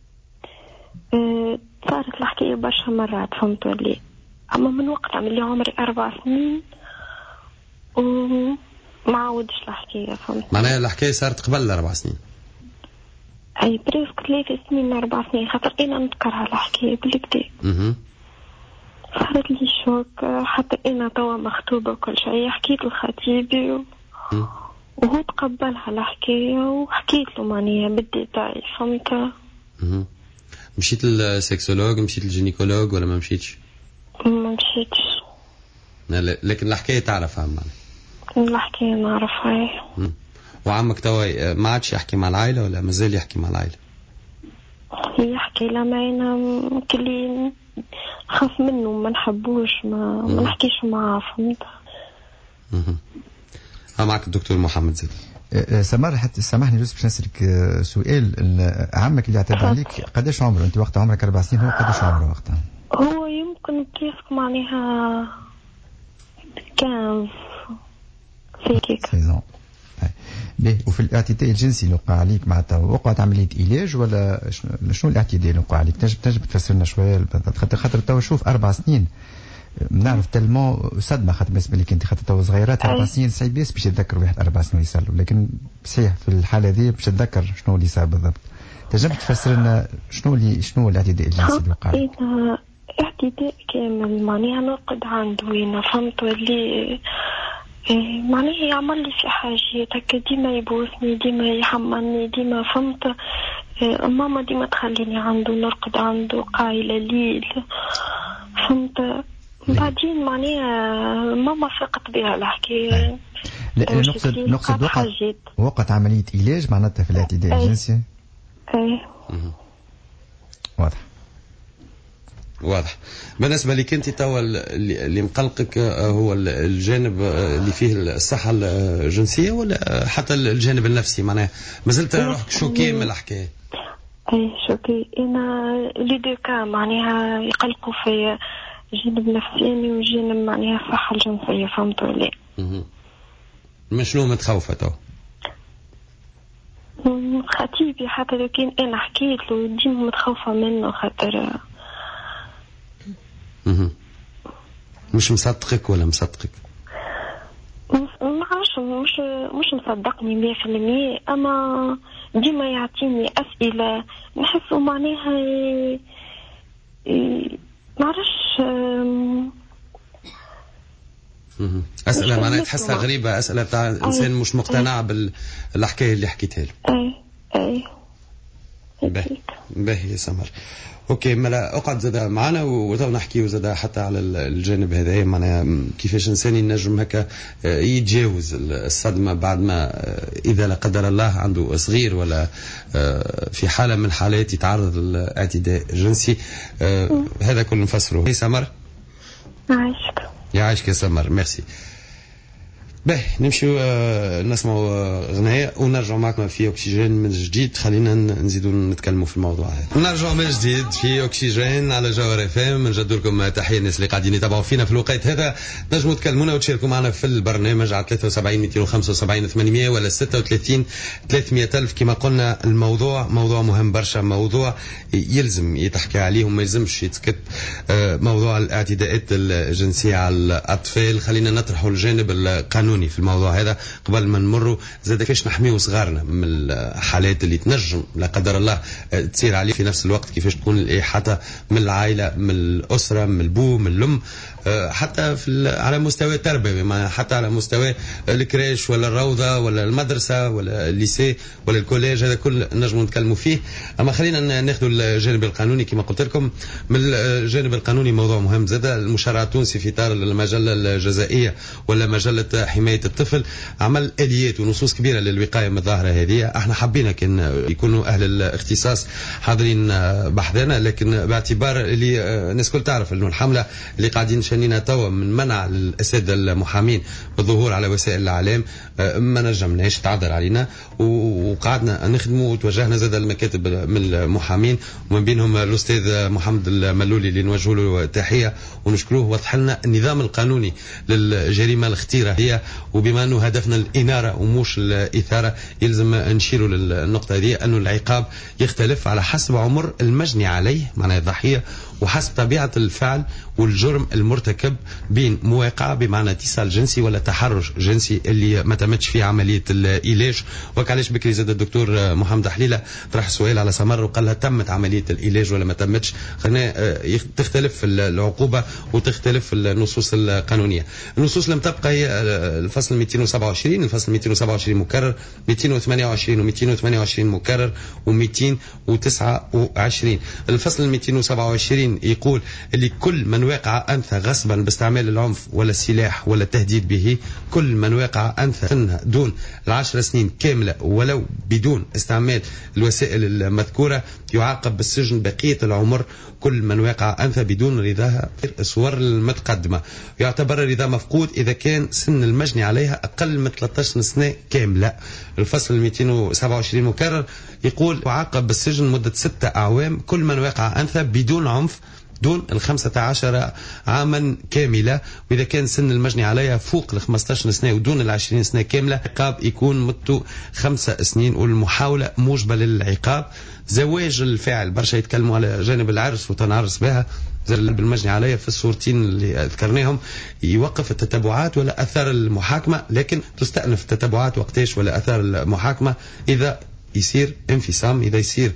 اه صارت الحكاية برشا مرات. فهمت لي. أما من وقتها من اللي عمري أربع سنين وما عودش الحكاية. فهمت معناها الحكاية صارت قبل الأربع سنين؟ أي بريسك ثلاث سنين أربع سنين، خاطر أنا نذكرها الحكاية بالكدا. صارت لي شوك، حتى أنا توا مخطوبة وكل شيء. حكيت لخطيبي و... وهو تقبلها الحكاية وحكيت له معناها بالديتاي. فهمت. مشيت للسكسولوج، مشيت للجينيكولوج ولا ما مشيتش؟ ما مشيتش. لكن الحكاية تعرفها معنا؟ الحكاية نعرفها. وعمك توا ما عادش يحكي مع العائلة ولا مازال يحكي مع العائلة؟ يحكي لما أنا كلي خاف منه ما نحبوش ما, ما نحكيش معاه. فهمت. ها معك الدكتور محمد زيد. سمر حتى سامحني جزء باش نسألك سؤال. عمك اللي اعتدى عليك قداش عمره؟ انت وقت عمرك أربع سنين، هو قداش عمره وقتها؟ هو يمكن كيف معناها كان في كيك باهي. وفي الاعتداء الجنسي اللي وقع عليك معناتها وقعت عمليه علاج ولا شنو الاعتداء اللي وقع عليك؟ تنجم تنجم تفسر لنا شويه خاطر خاطر تو شوف اربع سنين نعرف تلمو صدمه، خاطر بالنسبه لك انت خاطر تو صغيرات اربع سنين صعيب باش يتذكر واحد اربع سنين يصير له، لكن صحيح في الحاله هذه باش تتذكر شنو اللي صار بالضبط. تنجم تفسر لنا شنو اللي شنو الاعتداء الجنسي اللي وقع عليك؟ اعتداء كامل معناها نقد عنده وين. فهمت اللي إيه معناها يعمل لي في حاجات هكا، ديما يبوسني، ديما يحملني، ديما. فهمت. إيه ماما ديما تخليني عنده نرقد عنده قايلة ليل. فهمت. بعدين معناها ماما فاقت بها الحكاية. لا نقصد نقصد وقت وقت عملية علاج معناتها في الاعتداء الجنسي. ايه واضح واضح. بالنسبة لك انت توا اللي مقلقك هو الجانب اللي فيه الصحة الجنسية ولا حتى الجانب النفسي؟ معناها مازلت روحك شوكي من الحكاية؟ اي شوكي. انا لي دو كا معناها يقلقوا في جانب نفساني وجانب معناها الصحة الجنسية. فهمت ولا؟ من شنو متخوفة تو؟ خطيبي حتى لو كان انا حكيت له ديما متخوفة منه خاطر مش مصدقك ولا مصدقك؟ ما عرفش، مش مش مصدقني مية في المية، اما ديما يعطيني اسئله نحسه معناها ما عرفش اسئله معناها تحسها غريبه، اسئله تاع انسان مش مقتنع بالحكايه اللي حكيتها له. اي اي باهي باهي يا سمر. اوكي ملا اقعد زاد معنا وتو نحكيو زاد حتى على الجانب هذا، معناها كيفاش انسان ينجم هكا يتجاوز الصدمه بعد ما اذا لا قدر الله عنده صغير ولا في حاله من حالات يتعرض للاعتداء الجنسي. هذا كله نفسره. هي سمر يعيشك يعيشك يا سمر. ميرسي. باهي نمشيو آه نسمعوا آه غناية ونرجع معكم في أكسجين من جديد. خلينا نزيدوا نتكلموا في الموضوع هذا. نرجع من جديد في أكسجين على جوهر اف ام. نجد لكم تحية الناس اللي قاعدين يتابعوا فينا في الوقت هذا. نجموا تكلمونا وتشاركوا معنا في البرنامج على ثلاثة وسبعين مئتين وخمسة وسبعين ثمانمئة ولا ستة وثلاثين ثلاثمئة ألف. كما قلنا الموضوع موضوع مهم برشا، موضوع يلزم يتحكي عليه وما يلزمش يتسكت. آه موضوع الاعتداءات الجنسية على الأطفال. خلينا نطرحوا الجانب القانوني في الموضوع هذا قبل ما نمروا زاد كيفاش نحميو صغارنا من الحالات اللي تنجم لا قدر الله تصير عليه. في نفس الوقت كيفاش تكون الإحاطة من العائلة، من الأسرة، من البو، من الأم، حتى في على مستوى التربوي، حتى على مستوى الكريش ولا الروضة ولا المدرسة ولا الليسي ولا الكوليج. هذا كل نجم نتكلموا فيه. أما خلينا ناخذ الجانب القانوني. كما قلت لكم من الجانب القانوني موضوع مهم زاد. المشرع التونسي في إطار المجلة الجزائية ولا مجلة حماية الطفل عمل آليات ونصوص كبيرة للوقاية من الظاهرة هذه. احنا حبينا كان يكونوا أهل الاختصاص حاضرين بحثنا، لكن باعتبار اللي الناس كل تعرف أنه الحملة اللي قاعدين شنينا توا من منع الأساتذة المحامين بالظهور على وسائل الإعلام ما نجمناش، تعذر علينا وقعدنا نخدموا وتوجهنا زاد المكاتب من المحامين ومن بينهم الأستاذ محمد الملولي اللي نوجه له تحية ونشكروه. وضح لنا النظام القانوني للجريمة الخطيرة هي، وبما أنه هدفنا الإنارة وموش الإثارة يلزم نشيروا للنقطة هذه أنه العقاب يختلف على حسب عمر المجني عليه معناه الضحية وحسب طبيعة الفعل والجرم المرتكب، بين مواقعة بمعنى اتصال جنسي ولا تحرش جنسي اللي ما تمتش فيه عملية الإيلاج. وكعلاش بكري زاد الدكتور محمد حليلة طرح سؤال على سمر وقال لها تمت عملية الإيلاج ولا ما تمتش. خلينا تختلف العقوبة وتختلف النصوص القانونية. النصوص لم تبقى هي الفصل مئتين وسبعة وعشرين، الفصل مئتين وسبعة وعشرين مكرر، مئتين وثمانية وعشرين ومئتين وثمانية وعشرين مكرر ومئتين وتسعة وعشرين. الفصل مئتين وسبعة وعشرين يقول اللي كل من وقع أنثى غصبا باستعمال العنف ولا السلاح ولا التهديد به، كل من وقع أنثى دون العشر سنين كاملة ولو بدون استعمال الوسائل المذكورة يعاقب بالسجن بقية العمر. كل من وقع أنثى بدون رضاها الصور المتقدمة يعتبر الرضا مفقود إذا كان سن المجني عليها أقل من ثلاثة عشر سنة كاملة. الفصل مئتين وسبعة وعشرين مكرر يقول يعاقب بالسجن مدة ستة أعوام كل من وقع أنثى بدون عنف دون الخمسة عشر عاما كاملة، وإذا كان سن المجني عليها فوق الخمسة عشر سنة ودون العشرين سنة كاملة عقاب يكون مدته خمسة سنين والمحاولة موجبة للعقاب. زواج الفاعل برشا يتكلموا على جانب العرس وتنعرس بها بالمجني عليها في الصورتين اللي ذكرناهم يوقف التتبعات ولا أثار المحاكمة، لكن تستأنف التتبعات وقتاش ولا أثار المحاكمة إذا يصير انفصام، إذا يصير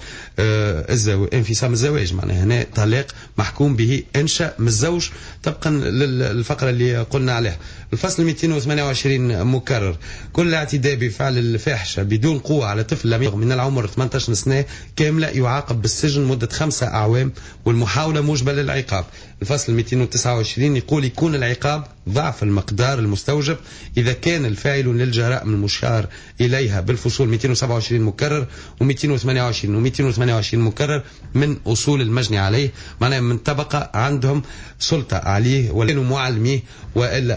آه الزو... انفصام الزواج معناها هنا طلاق محكوم به انشاء من الزوج طبقا للفقرة اللي قلنا عليها. الفصل مئتين وثمانية وعشرين مكرر كل اعتداء بفعل الفاحشة بدون قوة على طفل لم يبلغ من العمر ثمانية عشر سنة كاملة يعاقب بالسجن مدة خمسة أعوام والمحاولة موجبة للعقاب. الفصل مئتين وتسعة وعشرين يقول يكون العقاب ضعف المقدار المستوجب إذا كان الفاعل للجرائم المشار إليها بالفصول مئتين وسبعة وعشرين مكرر ومئتين وثمانية وعشرين ومئتين وثمانية وعشرين مكرر من أصول المجني عليه، معناها من طبقة عندهم سلطة عليه ولا معلميه وإلا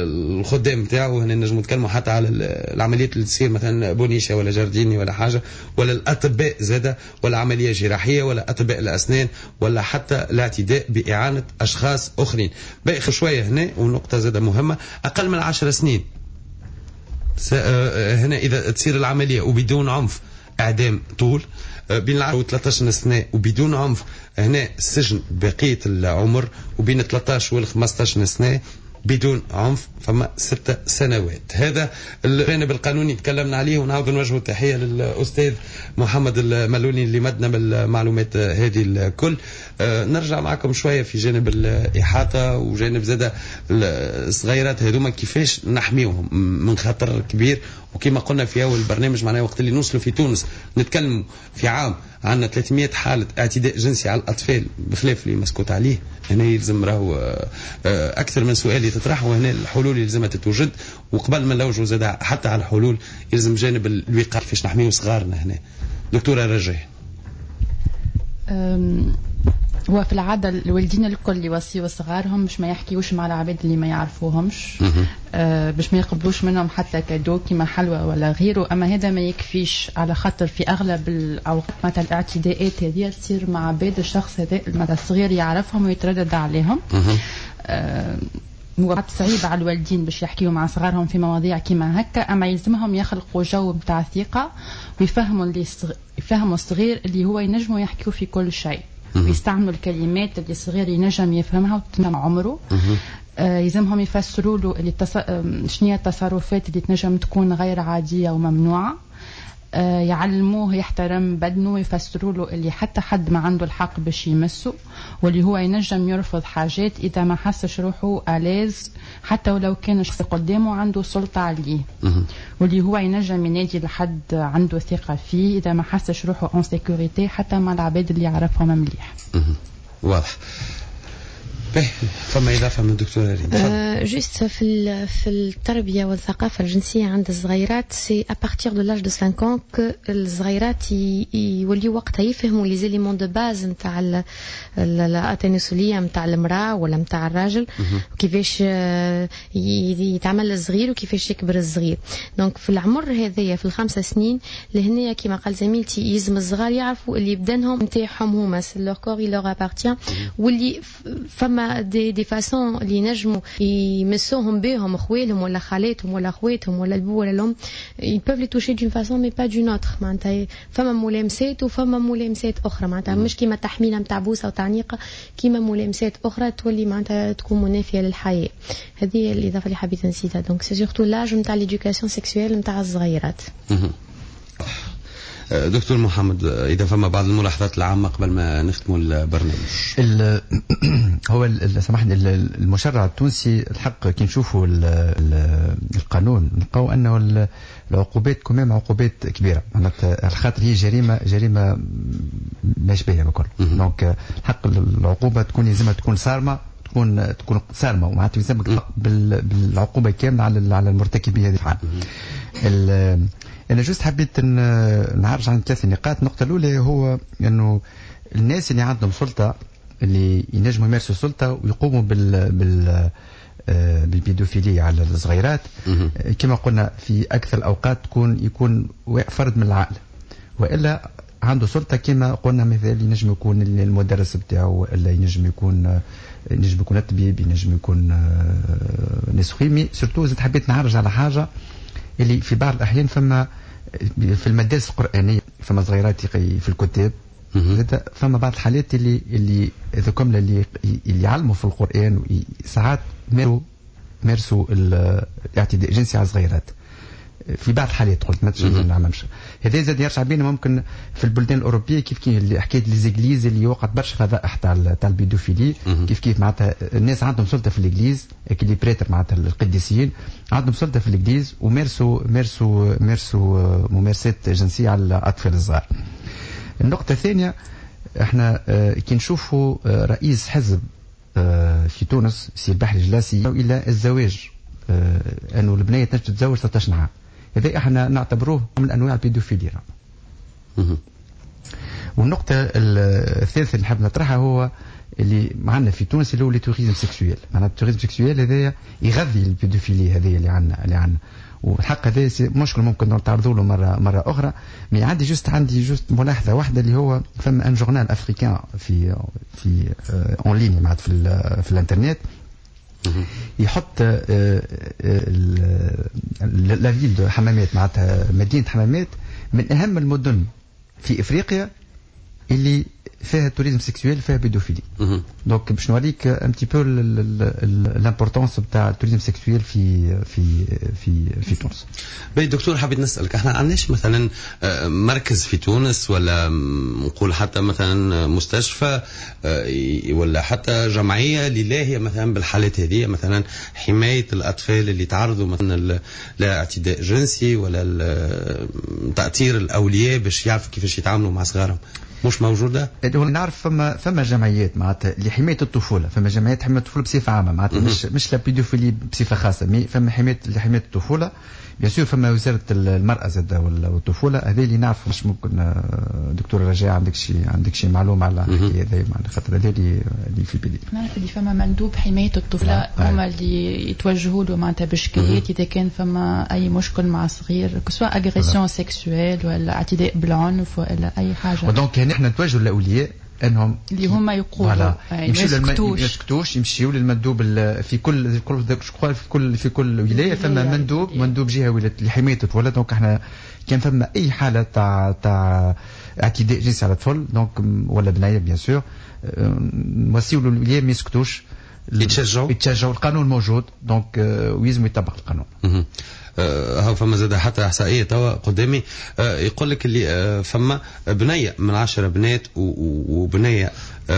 الخدام بتاعه. هنا نجم نتكلموا حتى على العمليات اللي تصير مثلا بونيشة ولا جارديني ولا حاجة، ولا الأطباء زادة ولا عملية جراحية ولا أطباء الأسنان ولا حتى الاعتداء بإعانة أشخاص أخرين. باقي شوية هنا ونقطة زادة مهمة أقل من عشر سنين هنا إذا تصير العملية وبدون عنف إعدام طول، بين العشرة و ثلاثة عشر سنة وبدون عنف هنا السجن بقية العمر، وبين ثلاثة عشر و خمسة عشر سنة بدون عنف فما ستة سنوات. هذا الجانب القانوني تكلمنا عليه ونعود نوجه التحية للأستاذ محمد الملولي اللي مدنا بالمعلومات هذه الكل. أه نرجع معكم شوية في جانب الإحاطة وجانب زادة الصغيرات هذوما كيفاش نحميوهم من خطر كبير. وكما قلنا في أول البرنامج معناه وقت اللي نوصلوا في تونس نتكلم في عام عندنا ثلاثمئة حالة اعتداء جنسي على الأطفال بخلاف اللي مسكوت عليه. هنا يلزم راهو أكثر من سؤال يتطرح، وهنا الحلول اللي لازم تتوجد. وقبل ما نلوجوا زاد حتى على الحلول يلزم جانب الوقاية كيفاش نحميو صغارنا. هنا دكتورة رجاء هو في العادة الوالدين الكل يوصيوا صغارهم باش ما يحكيوش مع العباد اللي ما يعرفوهمش، آه باش ما يقبلوش منهم حتى كادو كيما حلوى ولا غيره. أما هذا ما يكفيش، على خاطر في أغلب الأوقات مثلا الاعتداءات هذه تصير مع عباد الشخص هذا مثلا الصغير يعرفهم ويتردد عليهم. آه وقت صعيب على الوالدين باش يحكيوا مع صغارهم في مواضيع كيما هكا، اما يلزمهم يخلقوا جو نتاع ثقه ويفهموا اللي صغ... يفهموا الصغير اللي هو ينجموا يحكيوا في كل شيء، ويستعملوا الكلمات اللي الصغير ينجم يفهمها وتنم عمره. آه يلزمهم يفسروا له اللي تص... شنو التصرفات اللي تنجم تكون غير عاديه وممنوعه. آه يعلموه يحترم بدنه، ويفسروا له اللي حتى حد ما عنده الحق باش يمسه، واللي هو ينجم يرفض حاجات إذا ما حسش روحه ألاز، حتى ولو كان الشخص قدامه عنده سلطة عليه، واللي هو ينجم ينادي لحد عنده ثقة فيه إذا ما حسش روحه en sécurité حتى مع العباد اللي يعرفهم مليح. واضح. فما إضافة من الدكتورة ريم؟ أه جست في في التربية والثقافة الجنسية عند الصغيرات، سي أبارتيغ دو لاج دو خمسة ans كو الصغيرات يوليو وقتها يفهموا لي زيليمون دو باز نتاع التناسلية نتاع المرأة ولا نتاع الراجل، وكيفاش يتعمل الصغير وكيفاش يكبر الصغير. دونك في العمر هذايا في الخمس سنين لهنا كما قال زميلتي يلزم الصغار يعرفوا اللي بدنهم نتاعهم هما لور كور يلوغ أبارتيان، واللي فما دي دي فاسون اللي ينجموا يمسوهم بهم خوالهم ولا خالاتهم ولا خواتهم ولا البو ولا الام، ils peuvent les toucher d'une façon mais pas d'une autre. معناتها فما ملامسات وفما ملامسات اخرى، معناتها مش كيما تحميله نتاع بوسه وتعنيقه، كيما ملامسات اخرى تولي معناتها تكون منافيه للحياه. هذه الاضافه اللي حبيت نزيدها. دونك سي سورتو لاج نتاع ليدوكاسيون سيكسويل نتاع الصغيرات. دكتور محمد، إذا فما بعض الملاحظات العامة قبل ما نختم البرنامج. هو سامحني المشرع التونسي الحق كي نشوفوا القانون نلقاو أنه العقوبات كمان عقوبات كبيرة، معناتها الخاطر هي جريمة جريمة ما يشبهها بكل. دونك الحق العقوبة تكون لازمها تكون صارمة، تكون تكون صارمة، ومعناتها يلزمك بالعقوبة كاملة على على المرتكبين هذه الحال. أنا جوست حبيت نعرج عن ثلاث نقاط. النقطة الأولى هو أنه الناس اللي عندهم سلطة اللي ينجموا يمارسوا السلطة ويقوموا بال بال بالبيدوفيلية على الصغيرات، كما قلنا في أكثر الأوقات تكون يكون فرد من العائلة، وإلا عنده سلطة كما قلنا مثال ينجم يكون المدرس بتاعه، إلا ينجم يكون ينجم يكون الطبيب، ينجم يكون ناس خيمي. سورتو زدت حبيت نعرج على حاجة اللي في بعض الأحيان فما في المدارس القرآنية فما صغيرات في الكتاب، فما بعض الحالات اللي اللي ذكم اللي اللي يعلموا في القرآن ساعات مارسوا مارسوا الاعتداء الجنسي على الصغيرات في بعض الحالات. قلت ما نعملش هذا زاد يرجع بينا ممكن في البلدان الأوروبية كيف كيف حكاية ليزيغليز اللي وقعت برشا فضائح تاع تاع البيدوفيلي، كيف كيف معناتها الناس عندهم سلطة في الإنجليز اللي بريتر معناتها القديسيين عندهم سلطة في الإنجليز ومارسوا مارسوا مارسوا ممارسات جنسية على الأطفال الصغار. النقطة الثانية احنا كي نشوفوا رئيس حزب في تونس سي البحر الجلاسي إلى الزواج، أنه البنية تنجم تتزوج ثلاثة عشر عام، هذا احنا نعتبروه من أنواع البيدوفيليا. والنقطة الثالثة اللي نحب نطرحها هو اللي معنا في تونس اللي هو التوريزم سيكسويل. معناتها التوريزم سيكسويل هذايا يغذي البيدوفيليا هذه اللي عندنا اللي عندنا والحق هذا مشكل ممكن نتعرضوا له مرة مرة أخرى. مي عندي جوست عندي جوست ملاحظة واحدة اللي هو فما ان جورنال أفريكان في في اون لين معناتها في في الانترنت يحط لا فيل حمامات معناتها مدينة حمامات من أهم المدن في إفريقيا اللي فيها توريزم سيكسويل فيها بيدوفيلي. دونك باش نوريك ان تي بو لامبورطونس نتاع التوريزم سيكسويل في في في في تونس. باهي دكتور، حبيت نسالك احنا عندناش مثلا مركز في تونس ولا نقول حتى مثلا مستشفى ولا حتى جمعيه للاهيه مثلا بالحالات هذه، مثلا حمايه الاطفال اللي تعرضوا مثلا لاعتداء جنسي ولا تاثير الاولياء باش يعرفوا كيفاش يتعاملوا مع صغارهم؟ مش موجوده. نعرف فما فما جمعيات معناتها لحمايه الطفوله، فما جمعيات حمايه الطفوله بصفه عامه معناتها مش مش لا بيدوفيلي بصفه خاصه، مي فما حمايه لحمايه الطفوله بيان سور. فما وزاره المراه زاد والطفوله، هذه اللي نعرف. مش ممكن دكتور رجاء عندك شي عندك شي معلومه على الحكايه هذه؟ خاطر هذه اللي اللي في البدايه نعرف اللي فما مندوب حمايه الطفله هما اللي يتوجهوا له معناتها بشكايات اذا كان فما اي مشكل مع صغير، سواء اغريسيون سيكسويل ولا اعتداء بالعنف ولا اي حاجه. ودونك نحن نتوجهوا للاولياء انهم اللي هما يقولوا يمشيوا للمندوب، يسكتوش، يمشيوا للمندوب في كل في كل في كل ولايه فما مندوب مندوب جهوي لحمايه الطفوله. دونك احنا كان فما اي حاله تاع تاع اعتداء جنسي على الطفل دونك ولا بنيه بيان سور نوصيوا للولايه ما يسكتوش، يتشجعوا يتشجعوا. القانون موجود دونك ويلزم يطبق القانون. هاو فما زاد حتى احصائيه توا قدامي يقول لك اللي فما بنيه من عشرة بنات وبنيه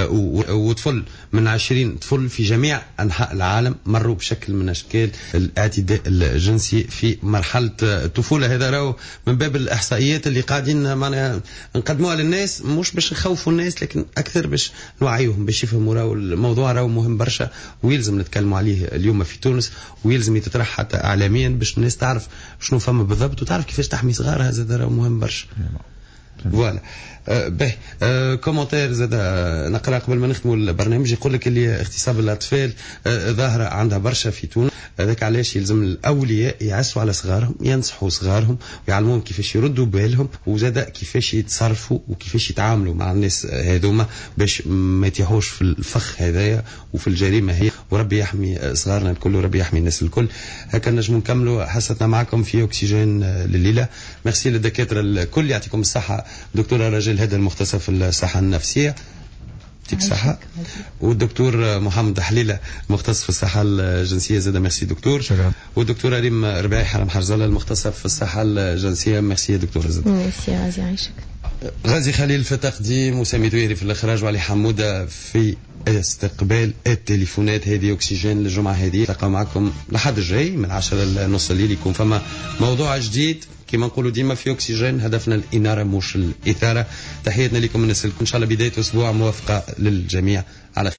وطفل من عشرين طفل في جميع أنحاء العالم مروا بشكل من أشكال الاعتداء الجنسي في مرحلة الطفولة. هذا راهو من باب الإحصائيات اللي قاعدين معنا نقدموها للناس، مش باش نخوفوا الناس لكن أكثر باش نوعيهم باش يفهموا. راهو الموضوع راهو مهم برشا ويلزم نتكلموا عليه اليوم في تونس، ويلزم يتطرح حتى إعلاميا باش الناس تعرف شنو فما بالضبط وتعرف كيفاش تحمي صغارها. هذا راهو مهم برشا. فوالا أه به أه كومنتير زاد نقرا قبل ما نختموا البرنامج. يقول لك اللي اغتصاب الاطفال أه ظاهره عندها برشا في تونس، هذاك علاش يلزم الاولياء يعسوا على صغارهم، ينصحوا صغارهم ويعلموهم كيفاش يردوا بالهم وزاد كيفاش يتصرفوا وكيفاش يتعاملوا مع الناس هذوما باش ما يتيحوش في الفخ هذايا وفي الجريمه هي. وربي يحمي صغارنا الكل وربي يحمي الناس الكل. هكا نجموا نكملوا حصتنا معكم في أكسجين لليله. ميرسي للدكاتره الكل، يعطيكم الصحه. دكتوره رجل هذا المختص في الصحه النفسيه، يعطيك الصحه. والدكتور محمد حليله مختص في الصحه الجنسيه زاد، ميرسي دكتور. شكرا. والدكتوره ريم رباعي حرم حرزله المختصه في الصحه الجنسيه، ميرسي دكتور زاد. ميرسي غازي، عايشك. غازي خليل في التقديم وسامي دويري في الاخراج وعلي حموده في استقبال التليفونات. هذه أكسجين للجمعة هذه، نلقاو معكم لحد الجاي من عشرة لنص الليل. يكون فما موضوع جديد كما نقولوا ديما في أكسجين، هدفنا الإنارة مش الإثارة. تحياتنا لكم الناس الكل، إن شاء الله بداية أسبوع موافقة للجميع على